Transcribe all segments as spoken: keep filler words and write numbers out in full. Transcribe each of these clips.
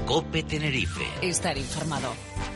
COPE Tenerife. Estar informado.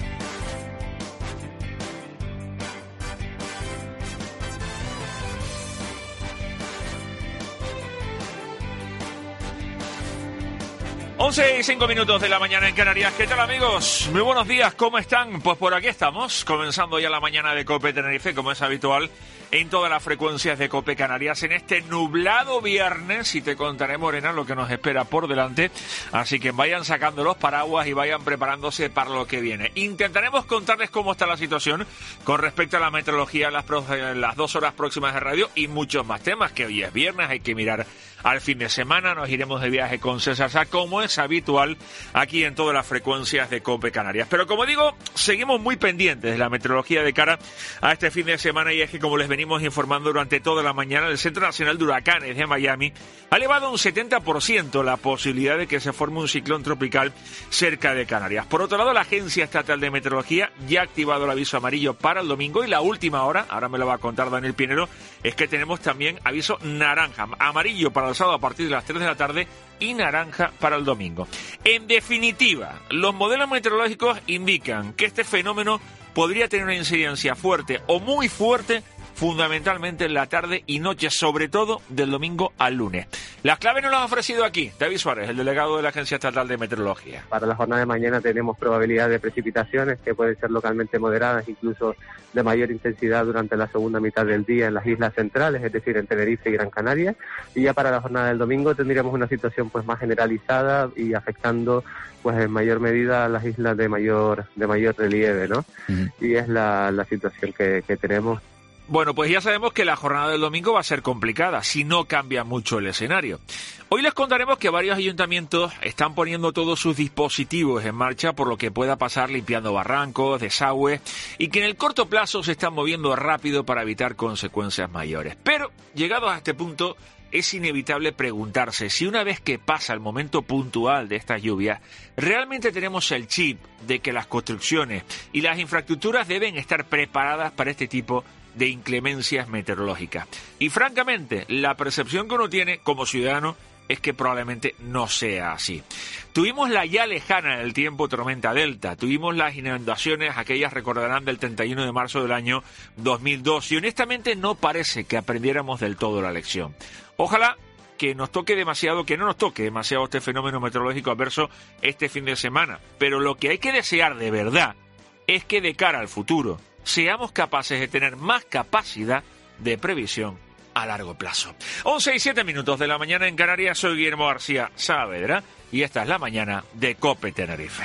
once y cinco minutos de la mañana en Canarias. ¿Qué tal, amigos? Muy buenos días, ¿cómo están? Pues por aquí estamos, comenzando ya la mañana de COPE Tenerife, como es habitual, en todas las frecuencias de COPE Canarias, en este nublado viernes, y te contaré, Morena, lo que nos espera por delante, así que vayan sacando los paraguas y vayan preparándose para lo que viene. Intentaremos contarles cómo está la situación con respecto a la meteorología en las, pro- en las dos horas próximas de radio y muchos más temas, que hoy es viernes, hay que mirar al fin de semana, nos iremos de viaje con César Sá, como es habitual aquí en todas las frecuencias de COPE Canarias. Pero como digo, seguimos muy pendientes de la meteorología de cara a este fin de semana, y es que, como les venimos informando durante toda la mañana, el Centro Nacional de Huracanes de Miami ha elevado un setenta por ciento la posibilidad de que se forme un ciclón tropical cerca de Canarias. Por otro lado, la Agencia Estatal de Meteorología ya ha activado el aviso amarillo para el domingo, y la última hora, ahora me lo va a contar Daniel Pinero, es que tenemos también aviso naranja, amarillo para el sábado a partir de las tres de la tarde y naranja para el domingo. En definitiva, los modelos meteorológicos indican que este fenómeno podría tener una incidencia fuerte o muy fuerte, fundamentalmente en la tarde y noche, sobre todo del domingo al lunes. Las claves nos las ha ofrecido aquí David Suárez, el delegado de la Agencia Estatal de Meteorología. Para la jornada de mañana tenemos probabilidad de precipitaciones que pueden ser localmente moderadas, incluso de mayor intensidad durante la segunda mitad del día en las islas centrales, es decir, en Tenerife y Gran Canaria. Y ya para la jornada del domingo tendríamos una situación pues más generalizada y afectando pues en mayor medida a las islas de mayor de mayor relieve, ¿no? Uh-huh. Y es la, la situación que, que tenemos. Bueno, pues ya sabemos que la jornada del domingo va a ser complicada si no cambia mucho el escenario. Hoy les contaremos que varios ayuntamientos están poniendo todos sus dispositivos en marcha por lo que pueda pasar, limpiando barrancos, desagües, y que en el corto plazo se están moviendo rápido para evitar consecuencias mayores. Pero, llegados a este punto, es inevitable preguntarse si una vez que pasa el momento puntual de estas lluvias, realmente tenemos el chip de que las construcciones y las infraestructuras deben estar preparadas para este tipo de inclemencias meteorológicas. Y francamente, la percepción que uno tiene como ciudadano es que probablemente no sea así. Tuvimos la ya lejana en el tiempo tormenta Delta, tuvimos las inundaciones, aquellas recordarán, del treinta y uno de marzo del año dos mil dos, y honestamente no parece que aprendiéramos del todo la lección. Ojalá que nos toque demasiado, que no nos toque demasiado este fenómeno meteorológico adverso este fin de semana, pero lo que hay que desear de verdad es que de cara al futuro seamos capaces de tener más capacidad de previsión a largo plazo. once y siete minutos de la mañana en Canarias, soy Guillermo García Saavedra y esta es la mañana de COPE Tenerife.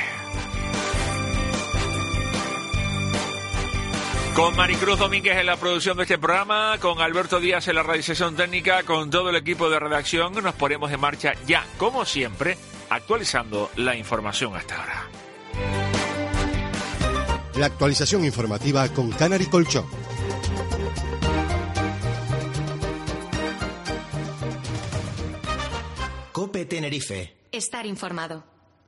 Con Maricruz Domínguez en la producción de este programa, con Alberto Díaz en la realización técnica, con todo el equipo de redacción, nos ponemos en marcha ya, como siempre, actualizando la información hasta ahora. La actualización informativa con Canary Colchón. COPE Tenerife. Estar informado.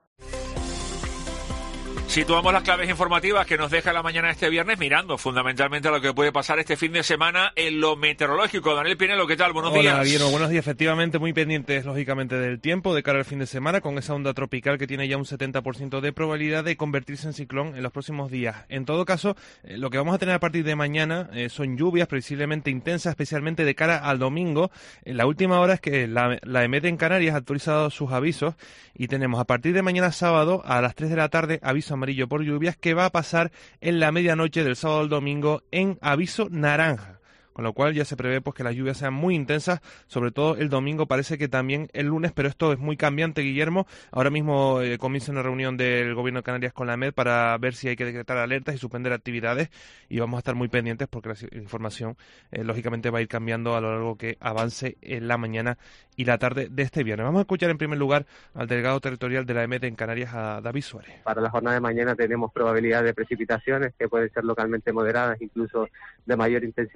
Situamos las claves informativas que nos deja la mañana este viernes, mirando fundamentalmente a lo que puede pasar este fin de semana en lo meteorológico. Daniel Pinelo, ¿qué tal? Buenos Hola, días. Hola, Guillermo, buenos días. Efectivamente, muy pendientes, lógicamente, del tiempo de cara al fin de semana, con esa onda tropical que tiene ya un setenta por ciento de probabilidad de convertirse en ciclón en los próximos días. En todo caso, eh, lo que vamos a tener a partir de mañana eh, son lluvias previsiblemente intensas, especialmente de cara al domingo. En la última hora es que la, la EMET en Canarias ha actualizado sus avisos y tenemos a partir de mañana sábado a las tres de la tarde aviso amarillo por lluvias, que va a pasar en la medianoche del sábado al domingo en aviso naranja. Con lo cual ya se prevé pues que las lluvias sean muy intensas, sobre todo el domingo, parece que también el lunes, pero esto es muy cambiante, Guillermo. Ahora mismo eh, comienza una reunión del Gobierno de Canarias con la EMET para ver si hay que decretar alertas y suspender actividades, y vamos a estar muy pendientes porque la información eh, lógicamente va a ir cambiando a lo largo que avance en la mañana y la tarde de este viernes. Vamos a escuchar en primer lugar al delegado territorial de la EMET en Canarias, a David Suárez. Para la jornada de mañana tenemos probabilidad de precipitaciones que pueden ser localmente moderadas, incluso de mayor intensidad durante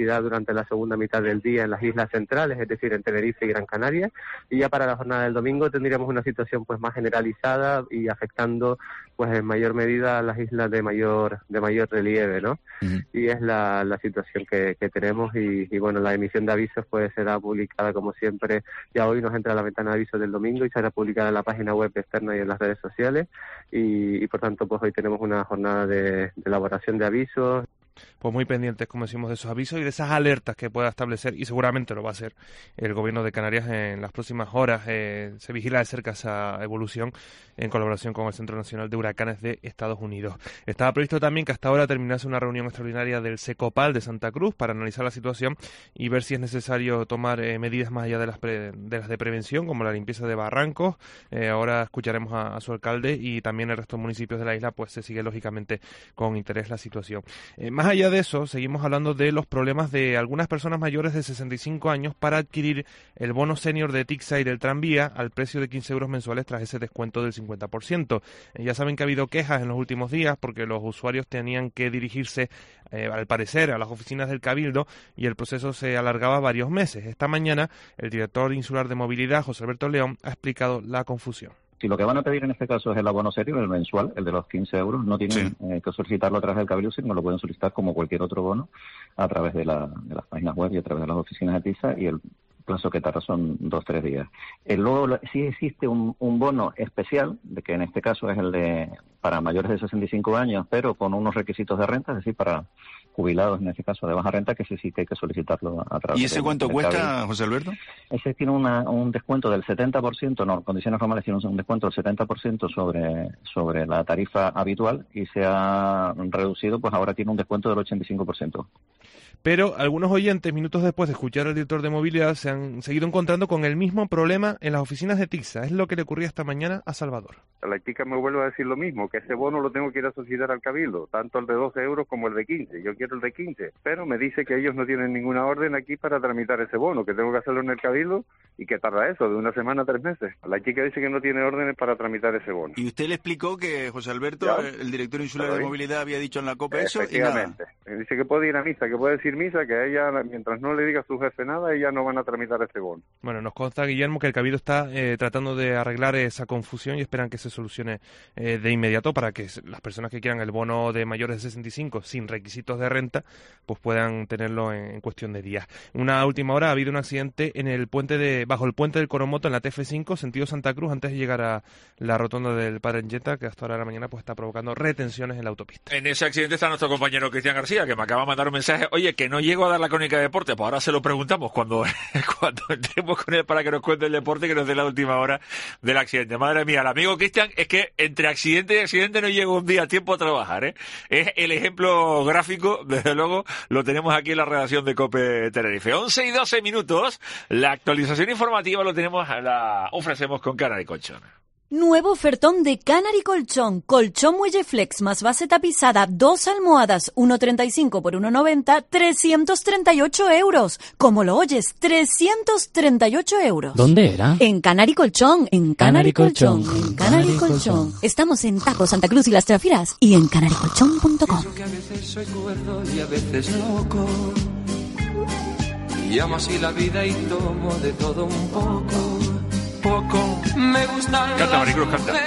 durante la segunda mitad del día en las islas centrales, es decir, en Tenerife y Gran Canaria, y ya para la jornada del domingo tendríamos una situación pues más generalizada y afectando pues en mayor medida a las islas de mayor de mayor relieve, ¿no? Uh-huh. Y es la, la situación que, que tenemos y, y bueno, la emisión de avisos pues será publicada como siempre, ya hoy nos entra la ventana de avisos del domingo y será publicada en la página web externa y en las redes sociales y, y por tanto pues hoy tenemos una jornada de, de elaboración de avisos. Pues muy pendientes, como decimos, de esos avisos y de esas alertas que pueda establecer, y seguramente lo va a hacer el Gobierno de Canarias en las próximas horas. Eh, se vigila de cerca esa evolución en colaboración con el Centro Nacional de Huracanes de Estados Unidos. Estaba previsto también que hasta ahora terminase una reunión extraordinaria del Secopal de Santa Cruz para analizar la situación y ver si es necesario tomar eh, medidas más allá de las, pre, de las de prevención, como la limpieza de barrancos. Eh, ahora escucharemos a, a su alcalde y también el resto de municipios de la isla, pues se sigue lógicamente con interés la situación. Eh, más allá de eso, seguimos hablando de los problemas de algunas personas mayores de sesenta y cinco años para adquirir el bono senior de Tixa y del tranvía al precio de quince euros mensuales tras ese descuento del cincuenta por ciento. Eh, ya saben que ha habido quejas en los últimos días porque los usuarios tenían que dirigirse, eh, al parecer, a las oficinas del Cabildo y el proceso se alargaba varios meses. Esta mañana, el director insular de movilidad, José Alberto León, ha explicado la confusión. Si lo que van a pedir en este caso es el abono serio, el mensual, el de los quince euros, no tienen sí. eh, que solicitarlo a través del Cabildo, sino lo pueden solicitar como cualquier otro bono a través de, la, de las páginas web y a través de las oficinas de TISA, y el plazo que tarda son dos, tres días. Eh, luego sí existe un, un bono especial, de que en este caso es el de para mayores de sesenta y cinco años, pero con unos requisitos de renta, es decir, para jubilados, en este caso de baja renta, que ese sí que hay que solicitarlo a través. ¿Y ese del, cuánto del cuesta, Cabildo. José Alberto? Ese tiene una, un descuento del setenta por ciento, no, condiciones normales tiene un descuento del setenta por ciento sobre sobre la tarifa habitual y se ha reducido, pues ahora tiene un descuento del ochenta y cinco por ciento. Pero algunos oyentes, minutos después de escuchar al director de movilidad, se han seguido encontrando con el mismo problema en las oficinas de Tixa. Es lo que le ocurría esta mañana a Salvador. La chica me vuelve a decir lo mismo, que ese bono lo tengo que ir a solicitar al Cabildo, tanto el de doce euros como el de quince. Yo quiero el de quince, pero me dice que ellos no tienen ninguna orden aquí para tramitar ese bono, que tengo que hacerlo en el Cabildo y que tarda eso, de una semana a tres meses. La chica dice que no tiene órdenes para tramitar ese bono. ¿Y usted le explicó que José Alberto, ¿Ya? el director insular de movilidad, había dicho en la COPE eso? Efectivamente. Y nada. Dice que puede ir a misa, que puede decir misa, que a ella, mientras no le diga a su jefe nada, ella no van a tramitar ese bono. Bueno, nos consta, Guillermo, que el Cabildo está eh, tratando de arreglar esa confusión y esperan que se solucione eh, de inmediato para que las personas que quieran el bono de mayores de sesenta y cinco sin requisitos de renta pues puedan tenerlo en, en cuestión de días. Una última hora, ha habido un accidente en el puente de bajo el puente del Coromoto en la T F cinco, sentido Santa Cruz, antes de llegar a la rotonda del Padre Angueta, que hasta ahora de la mañana pues está provocando retenciones en la autopista. En ese accidente está nuestro compañero Cristian García, que me acaba de mandar un mensaje. Oye, que no llego a dar la crónica de deporte, pues ahora se lo preguntamos cuando, cuando entremos con él para que nos cuente el deporte, que nos dé la última hora del accidente. Madre mía, el amigo Cristian, es que entre accidente y accidente no llega un día a tiempo a trabajar, ¿eh? Es el ejemplo gráfico, desde luego, lo tenemos aquí en la redacción de COPE Tenerife. once y doce minutos, la actualización informativa lo tenemos, la ofrecemos con Canary Colchón. Nuevo ofertón de Canary Colchón. Colchón Muelle Flex más base tapizada, dos almohadas, uno treinta y cinco por uno noventa, trescientos treinta y ocho euros. Como lo oyes, trescientos treinta y ocho euros. ¿Dónde era? En Canary Colchón, en Canary, Canary Colchón, Colchón, en Canary, Canary Colchón. Colchón. Estamos en Tajo, Santa Cruz y Las Trafiras y en canary colchón punto com. Que a veces soy cuerdo y a veces loco. Y amo así la vida y tomo de todo un poco. Poco me gusta. Canta, Maricruz, canta.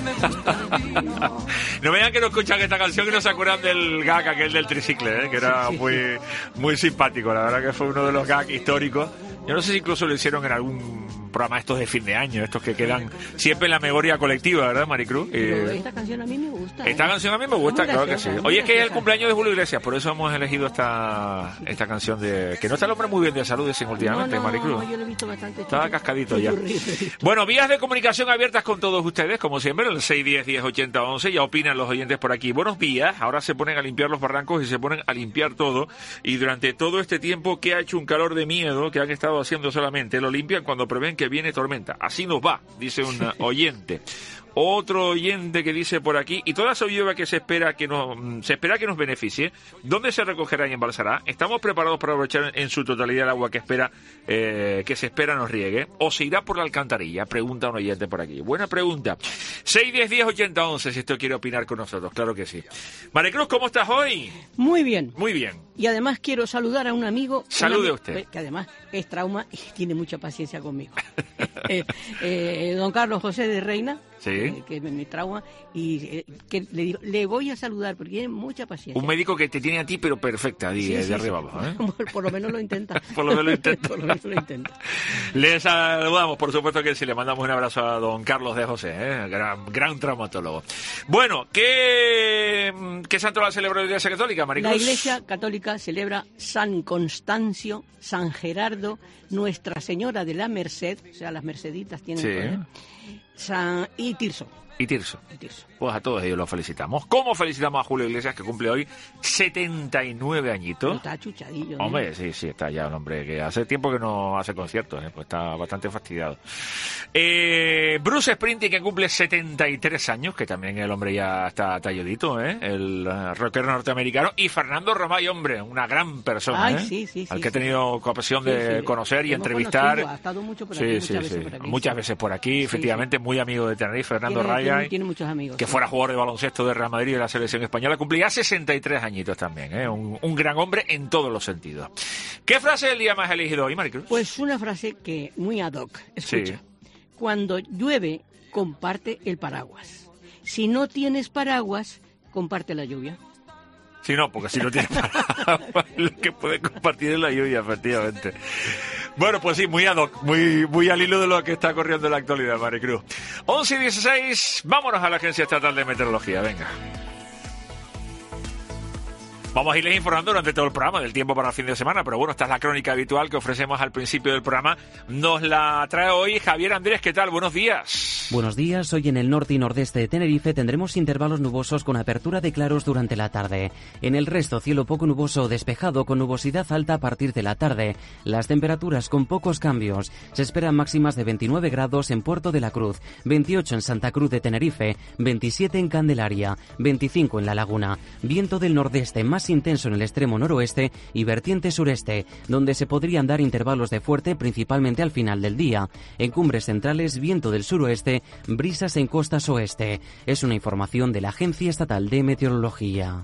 No vean que no escuchan esta canción y no se acuerdan del gag aquel del tricicle, ¿eh? Que era muy, muy simpático. La verdad que fue uno de los gags históricos. Yo no sé si incluso lo hicieron en algún programa estos de fin de año, estos que quedan siempre en la memoria colectiva, ¿verdad, Maricruz? Pero esta canción a mí me gusta. Esta ¿eh? canción a mí me gusta, claro que sí. Hoy es que es el cumpleaños de Julio Iglesias, por eso hemos elegido esta esta canción de... Que no está el hombre muy bien de salud, dicen últimamente, no, no, Maricruz. Yo lo he visto bastante. Estaba cascadito ya. Bueno, vías de comunicación abiertas con todos ustedes, como siempre, el seis diez, diez ochenta, once. Ya opinan los oyentes por aquí. Buenos días. Ahora se ponen a limpiar los barrancos y se ponen a limpiar todo. Y durante todo este tiempo que ha hecho un calor de miedo, que han estado haciendo solamente, lo limpian cuando prevén que viene tormenta. Así nos va, dice un oyente. Otro oyente que dice por aquí, y toda esa lluvia que se espera que nos se espera que nos beneficie, ¿dónde se recogerá y embalsará? ¿Estamos preparados para aprovechar en su totalidad el agua que espera eh, que se espera nos riegue? ¿O se irá por la alcantarilla? Pregunta un oyente por aquí. Buena pregunta. seis diez diez ochenta once si usted quiere opinar con nosotros, claro que sí. Maricruz, ¿cómo estás hoy? Muy bien. Muy bien. Y además quiero saludar a un amigo. Salude un usted. amigo, que además es trauma y tiene mucha paciencia conmigo. eh, eh, don Carlos José de Reina. Sí. Eh, que es mi trauma. Y eh, que le, digo, le voy a saludar porque tiene mucha paciencia. Un médico que te tiene a ti, pero perfecta, di, Sí, de sí, arriba sí. abajo, ¿eh? Por, por lo menos lo intenta. Por lo menos lo intenta. Por lo menos lo intenta. Le saludamos, por supuesto que sí, le mandamos un abrazo a don Carlos de José, ¿eh? gran, gran traumatólogo. Bueno, ¿qué, qué santo la celebra la Iglesia Católica, Maricruz? La Iglesia Católica celebra San Constancio, San Gerardo, Nuestra Señora de la Merced, o sea, las merceditas tienen Sí. poder, San, y Tirso. Y Tirso. Y Tirso. Pues a todos ellos los felicitamos. ¿Cómo felicitamos a Julio Iglesias, que cumple hoy setenta y nueve añitos? Está chuchadillo. ¿eh? Hombre, sí, sí, está ya un hombre que hace tiempo que no hace conciertos, ¿eh? Pues está bastante fastidiado. Eh, Bruce Springsteen, que cumple setenta y tres años, que también el hombre ya está talludito, ¿eh? El uh, rockero norteamericano. Y Fernando Romay, hombre, una gran persona, Ay, ¿eh? sí, sí, Al sí, que he sí. tenido ocasión Sí, de sí, conocer y hemos entrevistar. conocido, ha estado mucho por Sí, aquí, sí, muchas sí. veces por aquí, Muchas sí. veces por aquí, Sí, efectivamente, muy amigo de Tenerife, Fernando Tiene, Raya. tiene, tiene muchos amigos. Que sí. fuera jugador de baloncesto de Real Madrid y de la selección española, cumplía sesenta y tres añitos también, ¿eh? Un, un gran hombre en todos los sentidos. ¿Qué frase del día más elegido hoy, Maricruz? Pues una frase que muy ad hoc. Escucha. Sí. Cuando llueve, comparte el paraguas. Si no tienes paraguas, comparte la lluvia. Si no, porque si no tiene paraguas, lo que puede compartir es la lluvia, efectivamente. Bueno, pues sí, muy ad hoc, muy, muy al hilo de lo que está corriendo en la actualidad, Maricruz. once y dieciséis, vámonos a la Agencia Estatal de Meteorología, venga. Vamos a irles informando durante todo el programa del tiempo para el fin de semana, pero bueno, esta es la crónica habitual que ofrecemos al principio del programa. Nos la trae hoy Javier Andrés. ¿Qué tal? Buenos días. Buenos días. Hoy en el norte y nordeste de Tenerife tendremos intervalos nubosos con apertura de claros durante la tarde. En el resto, cielo poco nuboso o despejado con nubosidad alta a partir de la tarde. Las temperaturas con pocos cambios. Se esperan máximas de veintinueve grados en Puerto de la Cruz, veintiocho en Santa Cruz de Tenerife, veintisiete en Candelaria, veinticinco en La Laguna. Viento del nordeste más intenso en el extremo noroeste y vertiente sureste, donde se podrían dar intervalos de fuerte principalmente al final del día. En cumbres centrales, viento del suroeste, brisas en costas oeste. Es una información de la Agencia Estatal de Meteorología.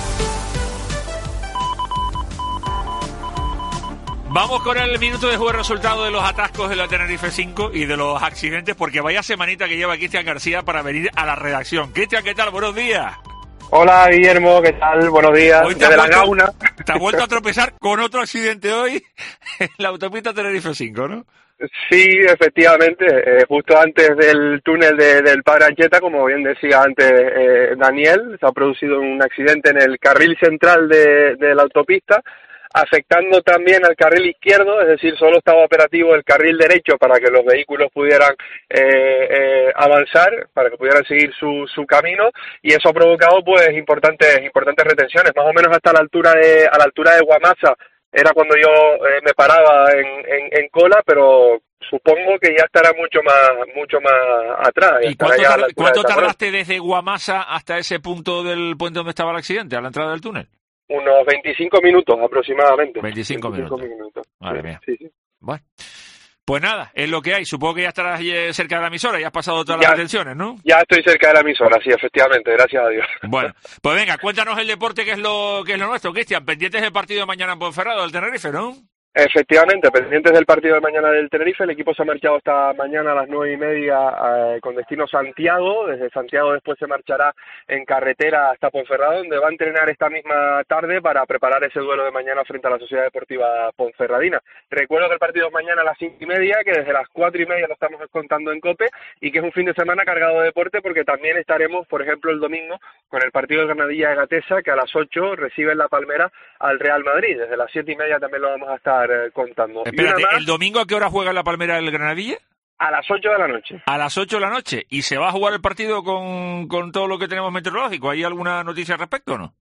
Vamos con el minuto de juego, resultado de los atascos de la Tenerife cinco y de los accidentes, porque vaya semanita que lleva Cristian García para venir a la redacción. Cristian, ¿qué tal? Buenos días. Hola, Guillermo, ¿qué tal? Buenos días. Hoy te has Desde la vuelto- Gauna. Te has vuelto a tropezar con otro accidente hoy en la autopista Tenerife cinco, ¿no? Sí, efectivamente, eh, justo antes del túnel de- del Padre Anchieta, como bien decía antes eh, Daniel, se ha producido un accidente en el carril central de, de la autopista, afectando también al carril izquierdo, es decir, solo estaba operativo el carril derecho para que los vehículos pudieran eh, eh, avanzar, para que pudieran seguir su, su camino, y eso ha provocado pues importantes importantes retenciones, más o menos hasta la altura de a la altura de Guamasa. Era cuando yo eh, me paraba en, en, en cola, pero supongo que ya estará mucho más mucho más atrás. ya ¿Y estará cuánto, ya a la tar- altura cuánto de Zamora. tardaste desde Guamasa hasta ese punto del puente donde estaba el accidente, a la entrada del túnel? Unos veinticinco minutos aproximadamente. veinticinco minutos. minutos. Madre mía. Sí, sí. Bueno, pues nada, es lo que hay. Supongo que ya estarás eh, cerca de la emisora y has pasado todas Ya. las retenciones, ¿no? Ya estoy cerca de la emisora, sí, efectivamente, gracias a Dios. Bueno, pues venga, cuéntanos el deporte, que es lo que es lo nuestro, Cristian. Pendientes del partido de mañana en Ponferrada, del Tenerife, ¿no? Efectivamente, pendientes del partido de mañana del Tenerife, el equipo se ha marchado esta mañana a las nueve y media eh, con destino Santiago. Desde Santiago después se marchará en carretera hasta Ponferrada, donde va a entrenar esta misma tarde para preparar ese duelo de mañana frente a la Sociedad Deportiva Ponferradina. Recuerdo que el partido es mañana a las cinco y media, que desde las cuatro y media lo estamos contando en COPE, y que es un fin de semana cargado de deporte, porque también estaremos, por ejemplo, el domingo con el partido de Granadilla de Gatesa, que a las ocho recibe en La Palmera al Real Madrid. Desde las siete y media también lo vamos a estar eh, contando. Y Espérate, una más, ¿el domingo a qué hora juega la Palmera del Granadilla? a las ocho de la noche. A las ocho de la noche. ¿Y se va a jugar el partido con, con todo lo que tenemos meteorológico? ¿Hay alguna noticia al respecto o no?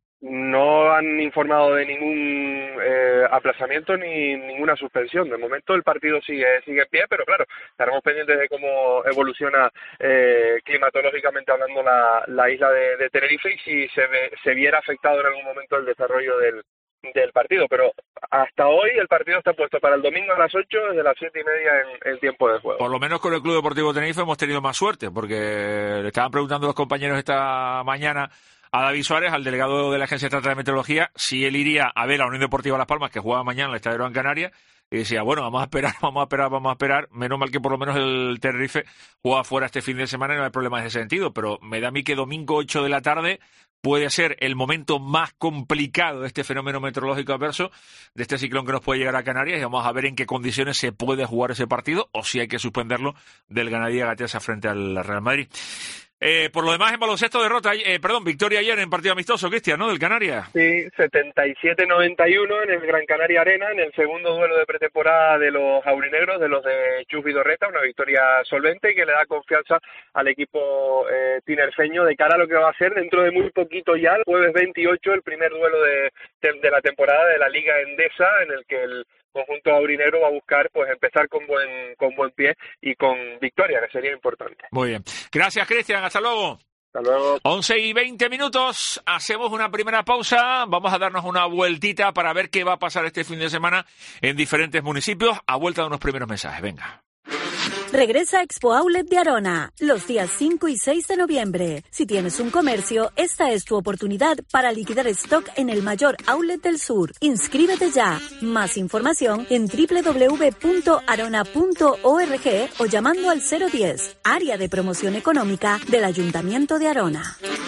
No han informado de ningún eh, aplazamiento ni ninguna suspensión. De momento el partido sigue sigue en pie, pero claro, estaremos pendientes de cómo evoluciona eh, climatológicamente hablando la, la isla de, de Tenerife, y si se, ve, se viera afectado en algún momento el desarrollo del, del partido, pero hasta hoy el partido está puesto para el domingo a las ocho, desde las siete y media en el tiempo de juego. Por lo menos con el Club Deportivo Tenerife hemos tenido más suerte, porque le estaban preguntando los compañeros esta mañana a David Suárez, al delegado de la Agencia Estatal de Meteorología, si él iría a ver a Unión Deportiva Las Palmas, que juega mañana en el Estadio Gran Canaria, y decía, bueno, vamos a esperar, vamos a esperar, vamos a esperar. Menos mal que por lo menos el Tenerife juega fuera este fin de semana y no hay problema en ese sentido, pero me da a mí que domingo ocho de la tarde puede ser el momento más complicado de este fenómeno meteorológico adverso, de este ciclón que nos puede llegar a Canarias, y vamos a ver en qué condiciones se puede jugar ese partido, o si hay que suspenderlo, del Granadilla Gatesa frente al Real Madrid. Eh, por lo demás, en baloncesto, derrota, eh, perdón, victoria ayer en partido amistoso, Cristian, ¿no?, del Canarias. Sí, setenta y siete noventa y uno en el Gran Canaria Arena, en el segundo duelo de pretemporada de los aurinegros, de los de Chus Vidorreta, una victoria solvente que le da confianza al equipo eh, tinerfeño de cara a lo que va a ser dentro de muy poquito ya, el jueves veintiocho, el primer duelo de, de, de la temporada de la Liga Endesa, en el que el conjunto aurinegro va a buscar pues empezar con buen con buen pie y con victoria, que sería importante. Muy bien. Gracias, Cristian. Hasta luego. Hasta luego. once y veinte minutos. Hacemos una primera pausa. Vamos a darnos una vueltita para ver qué va a pasar este fin de semana en diferentes municipios. A vuelta de unos primeros mensajes. Venga. Regresa Expo Outlet de Arona, los días cinco y seis de noviembre. Si tienes un comercio, esta es tu oportunidad para liquidar stock en el mayor outlet del sur. Inscríbete ya. Más información en doble u doble u doble u punto arona punto org o llamando al cero diez, Área de Promoción Económica del Ayuntamiento de Arona.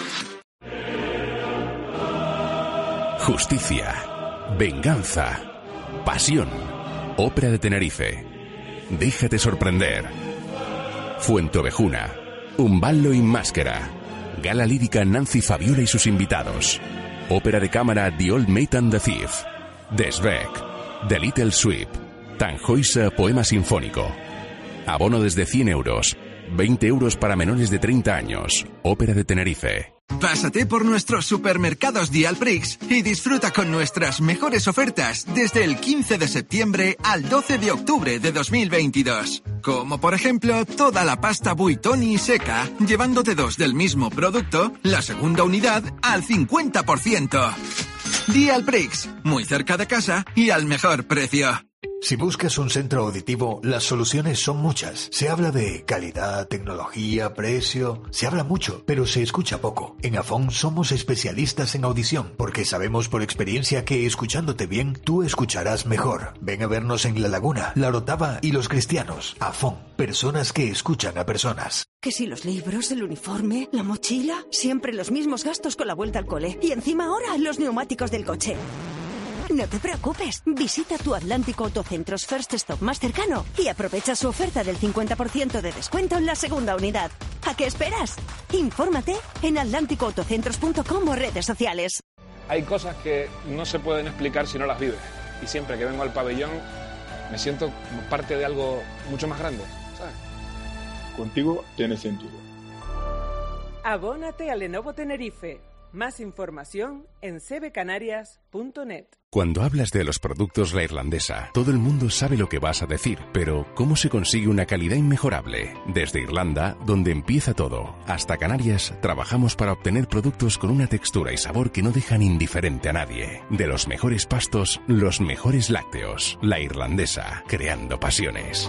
Justicia, venganza, pasión. Ópera de Tenerife. Déjate sorprender. Fuenteovejuna, Un ballo in máscara. Gala lírica Nancy Fabiola y sus invitados. Ópera de cámara The Old Maid and the Thief. Desvec, The Little Sweep. Tannhäuser Poema Sinfónico. Abono desde cien euros. veinte euros para menores de treinta años. Ópera de Tenerife. Pásate por nuestros supermercados Dialprix y disfruta con nuestras mejores ofertas desde el quince de septiembre al doce de octubre de dos mil veintidós. Como por ejemplo, toda la pasta Buitoni seca, llevándote dos del mismo producto, la segunda unidad al cincuenta por ciento. Dialprix, muy cerca de casa y al mejor precio. Si buscas un centro auditivo, las soluciones son muchas. Se habla de calidad, tecnología, precio... Se habla mucho, pero se escucha poco. En Afón somos especialistas en audición, porque sabemos por experiencia que escuchándote bien, tú escucharás mejor. Ven a vernos en La Laguna, La Orotava y Los Cristianos. Afón, personas que escuchan a personas. Que si los libros, el uniforme, la mochila... Siempre los mismos gastos con la vuelta al cole. Y encima ahora los neumáticos del coche. No te preocupes, visita tu Atlántico Autocentros First Stop más cercano y aprovecha su oferta del cincuenta por ciento de descuento en la segunda unidad. ¿A qué esperas? Infórmate en atlántico autocentros punto com o redes sociales. Hay cosas que no se pueden explicar si no las vives. Y siempre que vengo al pabellón me siento como parte de algo mucho más grande, ¿sabes? Contigo tiene sentido. Abónate a Lenovo Tenerife. Más información en c b canarias punto net. Cuando hablas de los productos La Irlandesa, todo el mundo sabe lo que vas a decir, pero ¿cómo se consigue una calidad inmejorable? Desde Irlanda, donde empieza todo, hasta Canarias, trabajamos para obtener productos con una textura y sabor que no dejan indiferente a nadie. De los mejores pastos, los mejores lácteos. La Irlandesa, creando pasiones.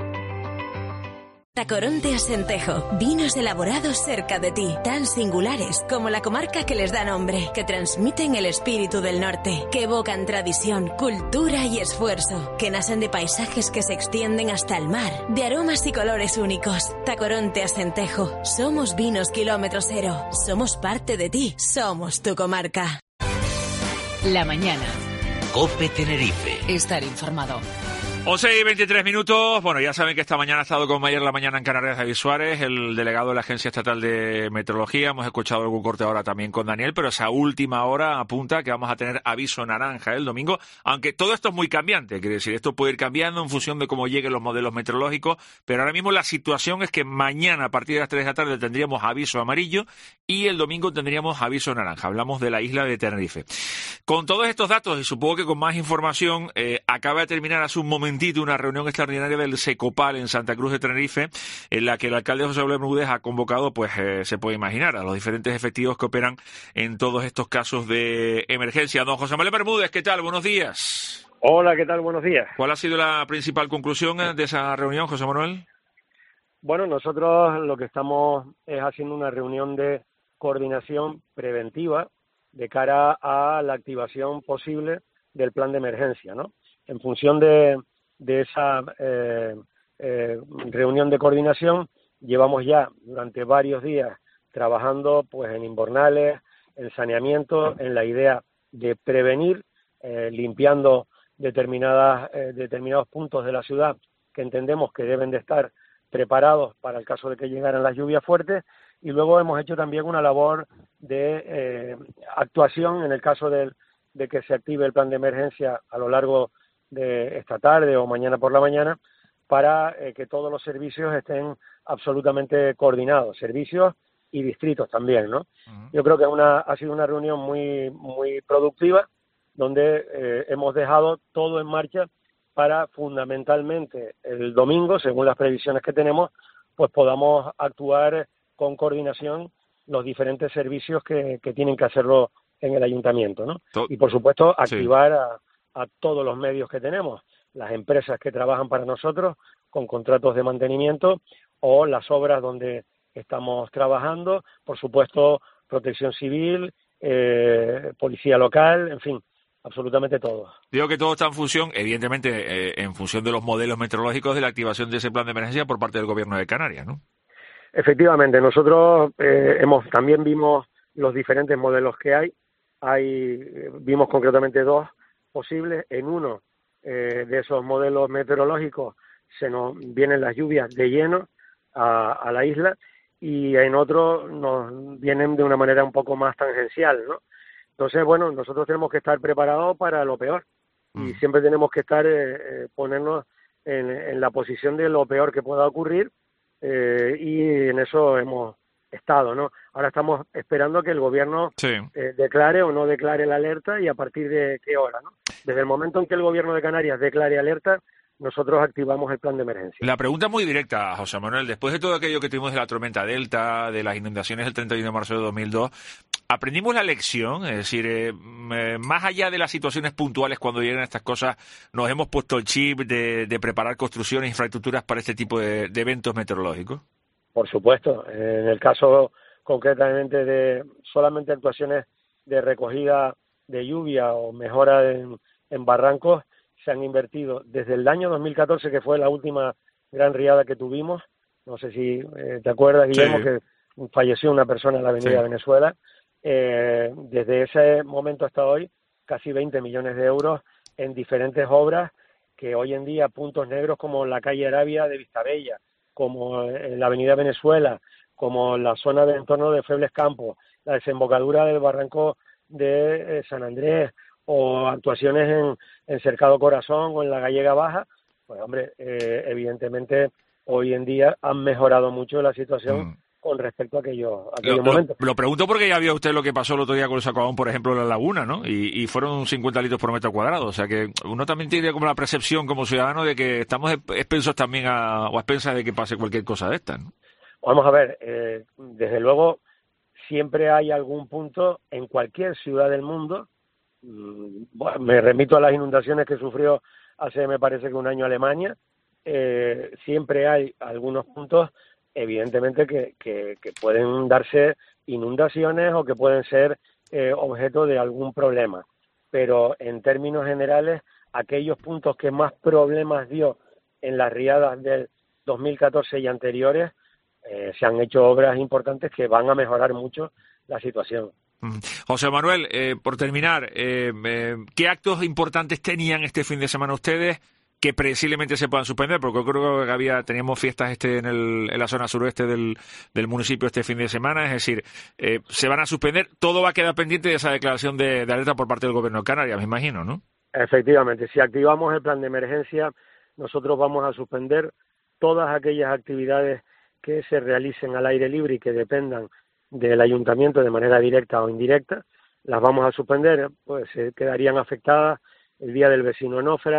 Tacoronte Asentejo, vinos elaborados cerca de ti, tan singulares como la comarca que les da nombre, que transmiten el espíritu del norte, que evocan tradición, cultura y esfuerzo, que nacen de paisajes que se extienden hasta el mar, de aromas y colores únicos. Tacoronte Asentejo, somos vinos kilómetro cero, somos parte de ti, somos tu comarca. La mañana. COPE Tenerife. Estar informado. once y veintitrés minutos. Bueno, ya saben que esta mañana ha estado con ayer la mañana en Canarias David Suárez, el delegado de la Agencia Estatal de Meteorología. Hemos escuchado algún corte ahora también con Daniel, pero esa última hora apunta que vamos a tener aviso naranja el domingo, aunque todo esto es muy cambiante, quiere decir, esto puede ir cambiando en función de cómo lleguen los modelos meteorológicos, pero ahora mismo la situación es que mañana a partir de las tres de la tarde tendríamos aviso amarillo y el domingo tendríamos aviso naranja. Hablamos de la isla de Tenerife. Con todos estos datos y supongo que con más información, eh, acaba de terminar hace un momentito una reunión extraordinaria del Secopal en Santa Cruz de Tenerife, en la que el alcalde José Manuel Bermúdez ha convocado, pues eh, se puede imaginar, a los diferentes efectivos que operan en todos estos casos de emergencia. Don José Manuel Bermúdez, ¿qué tal? Buenos días. Hola, ¿qué tal? Buenos días. ¿Cuál ha sido la principal conclusión de esa reunión, José Manuel? Bueno, nosotros lo que estamos es haciendo una reunión de coordinación preventiva de cara a la activación posible del plan de emergencia, ¿no? En función de, de esa eh, eh, reunión de coordinación, llevamos ya durante varios días trabajando pues en invernales, en saneamiento, en la idea de prevenir, eh, limpiando determinadas eh, determinados puntos de la ciudad que entendemos que deben de estar preparados para el caso de que llegaran las lluvias fuertes, y luego hemos hecho también una labor de eh, actuación en el caso de, de que se active el plan de emergencia a lo largo de esta tarde o mañana por la mañana, para eh, que todos los servicios estén absolutamente coordinados, servicios y distritos también, ¿no? Uh-huh. Yo creo que una, ha sido una reunión muy, muy productiva, donde eh, hemos dejado todo en marcha para fundamentalmente el domingo, según las previsiones que tenemos, pues podamos actuar con coordinación los diferentes servicios que, que tienen que hacerlo en el ayuntamiento, ¿no? Y por supuesto activar sí. a, a todos los medios que tenemos, las empresas que trabajan para nosotros con contratos de mantenimiento o las obras donde estamos trabajando, por supuesto Protección Civil, eh, Policía Local, en fin, absolutamente todo. Digo que todo está en función, evidentemente, eh, en función de los modelos meteorológicos de la activación de ese plan de emergencia por parte del Gobierno de Canarias, ¿no? Efectivamente, nosotros eh, hemos también vimos los diferentes modelos que hay. Hay vimos concretamente dos posibles. En uno eh, de esos modelos meteorológicos se nos vienen las lluvias de lleno a, a la isla, y en otro nos vienen de una manera un poco más tangencial, ¿no? Entonces, bueno, nosotros tenemos que estar preparados para lo peor mm. y siempre tenemos que estar, eh, eh, ponernos en, en la posición de lo peor que pueda ocurrir, eh, y en eso hemos estado, ¿no? Ahora estamos esperando que el gobierno sí. eh, declare o no declare la alerta, y a partir de qué hora, ¿no? Desde el momento en que el gobierno de Canarias declare alerta, nosotros activamos el plan de emergencia. La pregunta es muy directa, José Manuel. Después de todo aquello que tuvimos de la tormenta Delta, de las inundaciones del treinta y uno de marzo de dos mil dos, ¿aprendimos la lección? Es decir, eh, más allá de las situaciones puntuales cuando llegan estas cosas, ¿nos hemos puesto el chip de, de preparar construcciones, infraestructuras para este tipo de, de eventos meteorológicos? Por supuesto. En el caso concretamente de solamente actuaciones de recogida de lluvia o mejora en, en barrancos, se han invertido desde el año dos mil catorce, que fue la última gran riada que tuvimos. No sé si eh, te acuerdas, Guillermo, sí. que falleció una persona en la avenida sí. Venezuela. Eh, desde ese momento hasta hoy, casi veinte millones de euros en diferentes obras que hoy en día, puntos negros como la calle Arabia de Vistabella, como en la avenida Venezuela, como la zona de entorno de Febles Campos, la desembocadura del barranco de eh, San Andrés, o actuaciones en, en Cercado Corazón o en la Gallega Baja, pues hombre, eh, evidentemente hoy en día han mejorado mucho la situación mm. con respecto a aquellos, aquellos lo, momentos. Lo, lo pregunto porque ya vio usted lo que pasó el otro día con el Sacabón, por ejemplo, en la laguna, ¿no? Y, y fueron cincuenta litros por metro cuadrado, o sea que uno también tiene como la percepción como ciudadano de que estamos expensos también a, o a expensas de que pase cualquier cosa de estas, ¿no? Vamos a ver, eh, desde luego siempre hay algún punto en cualquier ciudad del mundo. Bueno, me remito a las inundaciones que sufrió hace, me parece que un año Alemania. Eh, siempre hay algunos puntos, evidentemente, que, que, que pueden darse inundaciones o que pueden ser eh, objeto de algún problema. Pero en términos generales, aquellos puntos que más problemas dio en las riadas del dos mil catorce y anteriores, eh, se han hecho obras importantes que van a mejorar mucho la situación. José Manuel, eh, por terminar, eh, eh, ¿qué actos importantes tenían este fin de semana ustedes que previsiblemente se puedan suspender? Porque yo creo que había teníamos fiestas este en, el, en la zona suroeste del, del municipio este fin de semana, es decir, eh, se van a suspender, todo va a quedar pendiente de esa declaración de, de alerta por parte del Gobierno de Canarias, me imagino, ¿no? Efectivamente, si activamos el plan de emergencia, nosotros vamos a suspender todas aquellas actividades que se realicen al aire libre y que dependan del ayuntamiento de manera directa o indirecta, las vamos a suspender, pues se quedarían afectadas el Día del Vecino en Ofra,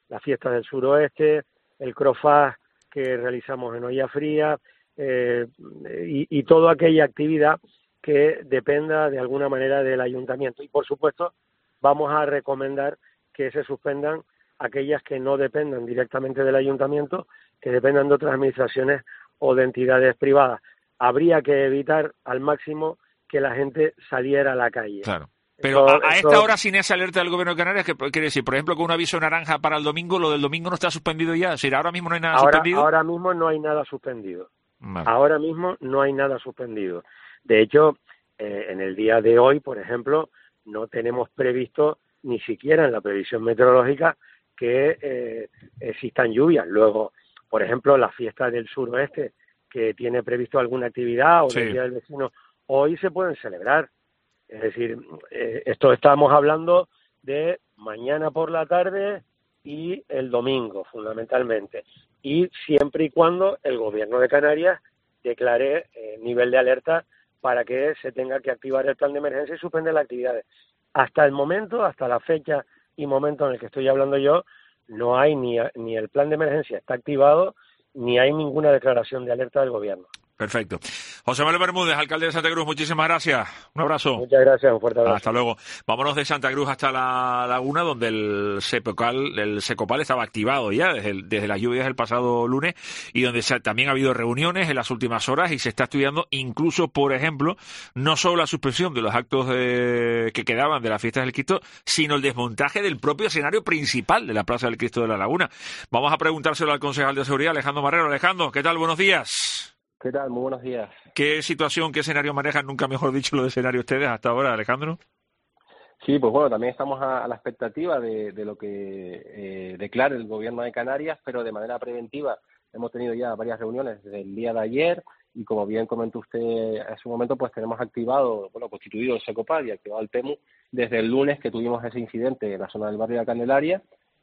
las fiestas del suroeste, el Crofaz que realizamos en Olla Fría, eh, y, y toda aquella actividad que dependa de alguna manera del ayuntamiento. Y por supuesto vamos a recomendar que se suspendan aquellas que no dependan directamente del ayuntamiento, que dependan de otras administraciones o de entidades privadas. Habría que evitar al máximo que la gente saliera a la calle. Claro. Pero Eso- a, a eso- esta hora, sin esa alerta del Gobierno de Canarias, que quiere decir, por ejemplo, con un aviso naranja para el domingo, lo del domingo no está suspendido ya. Es decir, ahora mismo no hay nada ahora, suspendido. ahora mismo no hay nada suspendido. Vale. Ahora mismo no hay nada suspendido. De hecho, eh, en el día de hoy, por ejemplo, no tenemos previsto ni siquiera en la previsión meteorológica que eh, existan lluvias. Luego, por ejemplo, la fiesta del suroeste, que tiene previsto alguna actividad, o Sí. del Día del Vecino, hoy se pueden celebrar. Es decir, eh, esto estamos hablando de mañana por la tarde y el domingo, fundamentalmente. Y siempre y cuando el Gobierno de Canarias declare eh, nivel de alerta para que se tenga que activar el plan de emergencia y suspender las actividades. Hasta el momento, hasta la fecha y momento en el que estoy hablando yo, no hay ni, ni el plan de emergencia está activado, ni hay ninguna declaración de alerta del Gobierno. Perfecto. José Manuel Bermúdez, alcalde de Santa Cruz, muchísimas gracias. Un abrazo. Muchas gracias, un fuerte abrazo. Hasta luego. Vámonos de Santa Cruz hasta la laguna, donde el Secocal, el Secopal estaba activado ya desde, el- desde las lluvias del pasado lunes, y donde se ha- también ha habido reuniones en las últimas horas y se está estudiando incluso, por ejemplo, no solo la suspensión de los actos de- que quedaban de las fiestas del Cristo, sino el desmontaje del propio escenario principal de la Plaza del Cristo de la Laguna. Vamos a preguntárselo al concejal de Seguridad, Alejandro Marrero. Alejandro, ¿qué tal? Buenos días. ¿Qué tal? Muy buenos días. ¿Qué situación, qué escenario manejan? Nunca mejor dicho lo de escenario ustedes hasta ahora, Alejandro. Sí, pues bueno, también estamos a, a la expectativa de, de lo que eh, declare el Gobierno de Canarias, pero de manera preventiva hemos tenido ya varias reuniones desde el día de ayer y, como bien comentó usted hace un momento, pues tenemos activado, bueno, constituido el Secopal y activado el P E M U desde el lunes que tuvimos ese incidente en la zona del barrio de la Candelaria,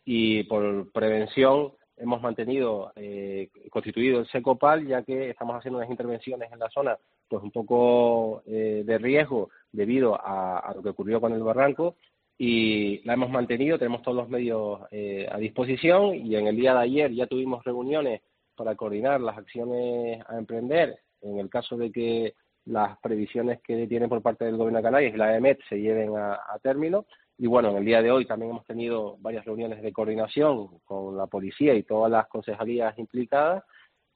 y por prevención hemos mantenido eh, constituido el Secopal, ya que estamos haciendo unas intervenciones en la zona pues un poco eh, de riesgo debido a, a lo que ocurrió con el barranco, y la hemos mantenido, tenemos todos los medios eh, a disposición, y en el día de ayer ya tuvimos reuniones para coordinar las acciones a emprender en el caso de que las previsiones que tienen por parte del Gobierno de Canarias y la E M E T se lleven a, a término. Y bueno, en el día de hoy también hemos tenido varias reuniones de coordinación con la policía y todas las concejalías implicadas,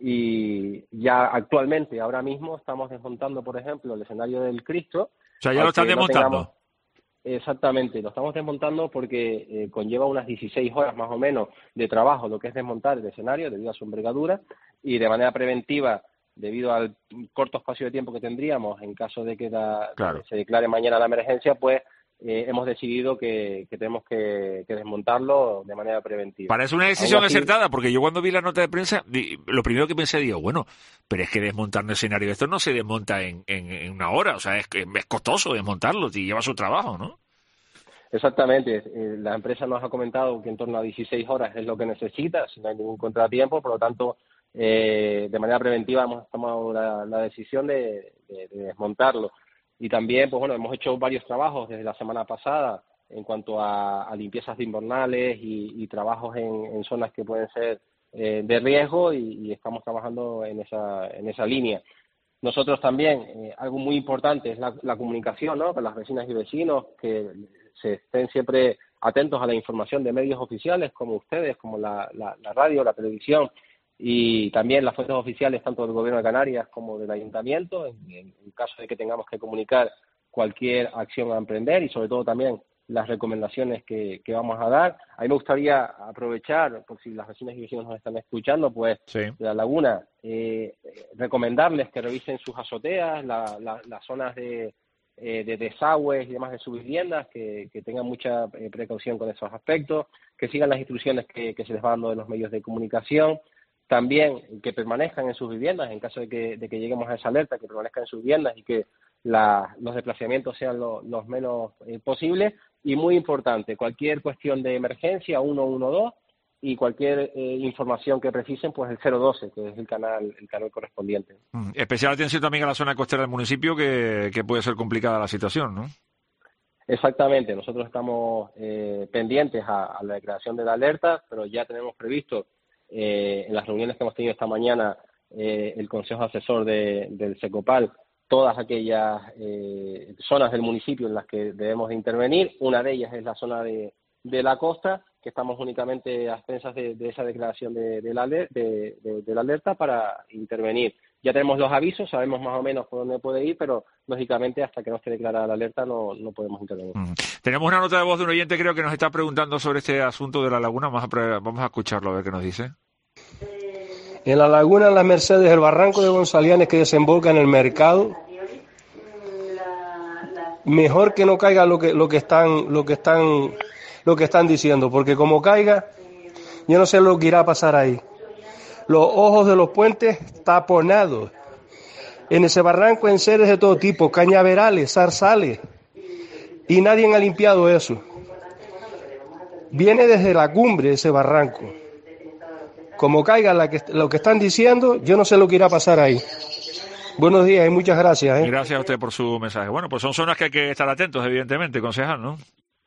y ya actualmente, ahora mismo, estamos desmontando, por ejemplo, el escenario del Cristo. O sea, ya lo están aunque no desmontando. tengamos- Exactamente, lo estamos desmontando porque eh, conlleva unas dieciséis horas más o menos de trabajo lo que es desmontar el escenario debido a su envergadura, y de manera preventiva, debido al corto espacio de tiempo que tendríamos en caso de que la- Claro. se declare mañana la emergencia, pues eh, hemos decidido que, que tenemos que, que desmontarlo de manera preventiva. Parece una decisión Aún así- acertada, porque yo cuando vi la nota de prensa, di- lo primero que pensé, digo, bueno, pero es que desmontar un escenario de esto no se desmonta en, en, en una hora, o sea, es, que es costoso desmontarlo y lleva su trabajo, ¿no? Exactamente. Eh, la empresa nos ha comentado que en torno a dieciséis horas es lo que necesita, si no hay ningún contratiempo, por lo tanto, eh, de manera preventiva hemos tomado la, la decisión de, de- de desmontarlo. Y también, pues bueno, hemos hecho varios trabajos desde la semana pasada en cuanto a, a limpiezas de invernales y, y trabajos en, en zonas que pueden ser eh, de riesgo, y, y estamos trabajando en esa, en esa línea. Nosotros también, eh, algo muy importante es la, la comunicación, ¿no?, con las vecinas y vecinos, que se estén siempre atentos a la información de medios oficiales como ustedes, como la, la, la radio, la televisión, y también las fuentes oficiales tanto del Gobierno de Canarias como del Ayuntamiento, en, en, en caso de que tengamos que comunicar cualquier acción a emprender, y sobre todo también las recomendaciones que, que vamos a dar. A mí me gustaría aprovechar, por si las vecinas y vecinos nos están escuchando, pues Sí. de la laguna, eh, recomendarles que revisen sus azoteas, la, la, las zonas de, eh, de desagües y demás de sus viviendas, que, que tengan mucha eh, precaución con esos aspectos, que sigan las instrucciones que, que se les va dando de los medios de comunicación. También que permanezcan en sus viviendas en caso de que, de que lleguemos a esa alerta, que permanezcan en sus viviendas y que la, los desplazamientos sean lo, los menos eh, posibles. Y muy importante, cualquier cuestión de emergencia, uno uno dos, y cualquier eh, información que precisen, pues el cero doce, que es el canal el canal correspondiente. Mm, Especial atención también a la zona costera del municipio, que, que puede ser complicada la situación, ¿no? Exactamente, nosotros estamos eh, pendientes a, a la declaración de la alerta, pero ya tenemos previsto eh, en las reuniones que hemos tenido esta mañana eh, el Consejo Asesor de, del Secopal, todas aquellas eh, zonas del municipio en las que debemos de intervenir. Una de ellas es la zona de, de la costa, que estamos únicamente a expensas de, de esa declaración de, de, la, de, de, de la alerta para intervenir. Ya tenemos los avisos, sabemos más o menos por dónde puede ir, pero lógicamente hasta que no esté declarada la alerta no, no podemos intervenir. Mm. Tenemos una nota de voz de un oyente, creo que nos está preguntando sobre este asunto de la laguna. Vamos a, pre- vamos a escucharlo a ver qué nos dice. En la laguna Las Mercedes, el barranco de Gonzalianes que desemboca en el mercado, mejor que no caiga lo que lo que están lo que están lo que están diciendo, porque como caiga, yo no sé lo que irá a pasar ahí. Los ojos de los puentes taponados. En ese barranco en seres de todo tipo, cañaverales, zarzales, y nadie ha limpiado eso. Viene desde la cumbre ese barranco. Como caiga la que, lo que están diciendo, yo no sé lo que irá a pasar ahí. Buenos días y muchas gracias. ¿eh? Gracias a usted por su mensaje. Bueno, pues son zonas que hay que estar atentos, evidentemente, concejal, ¿no?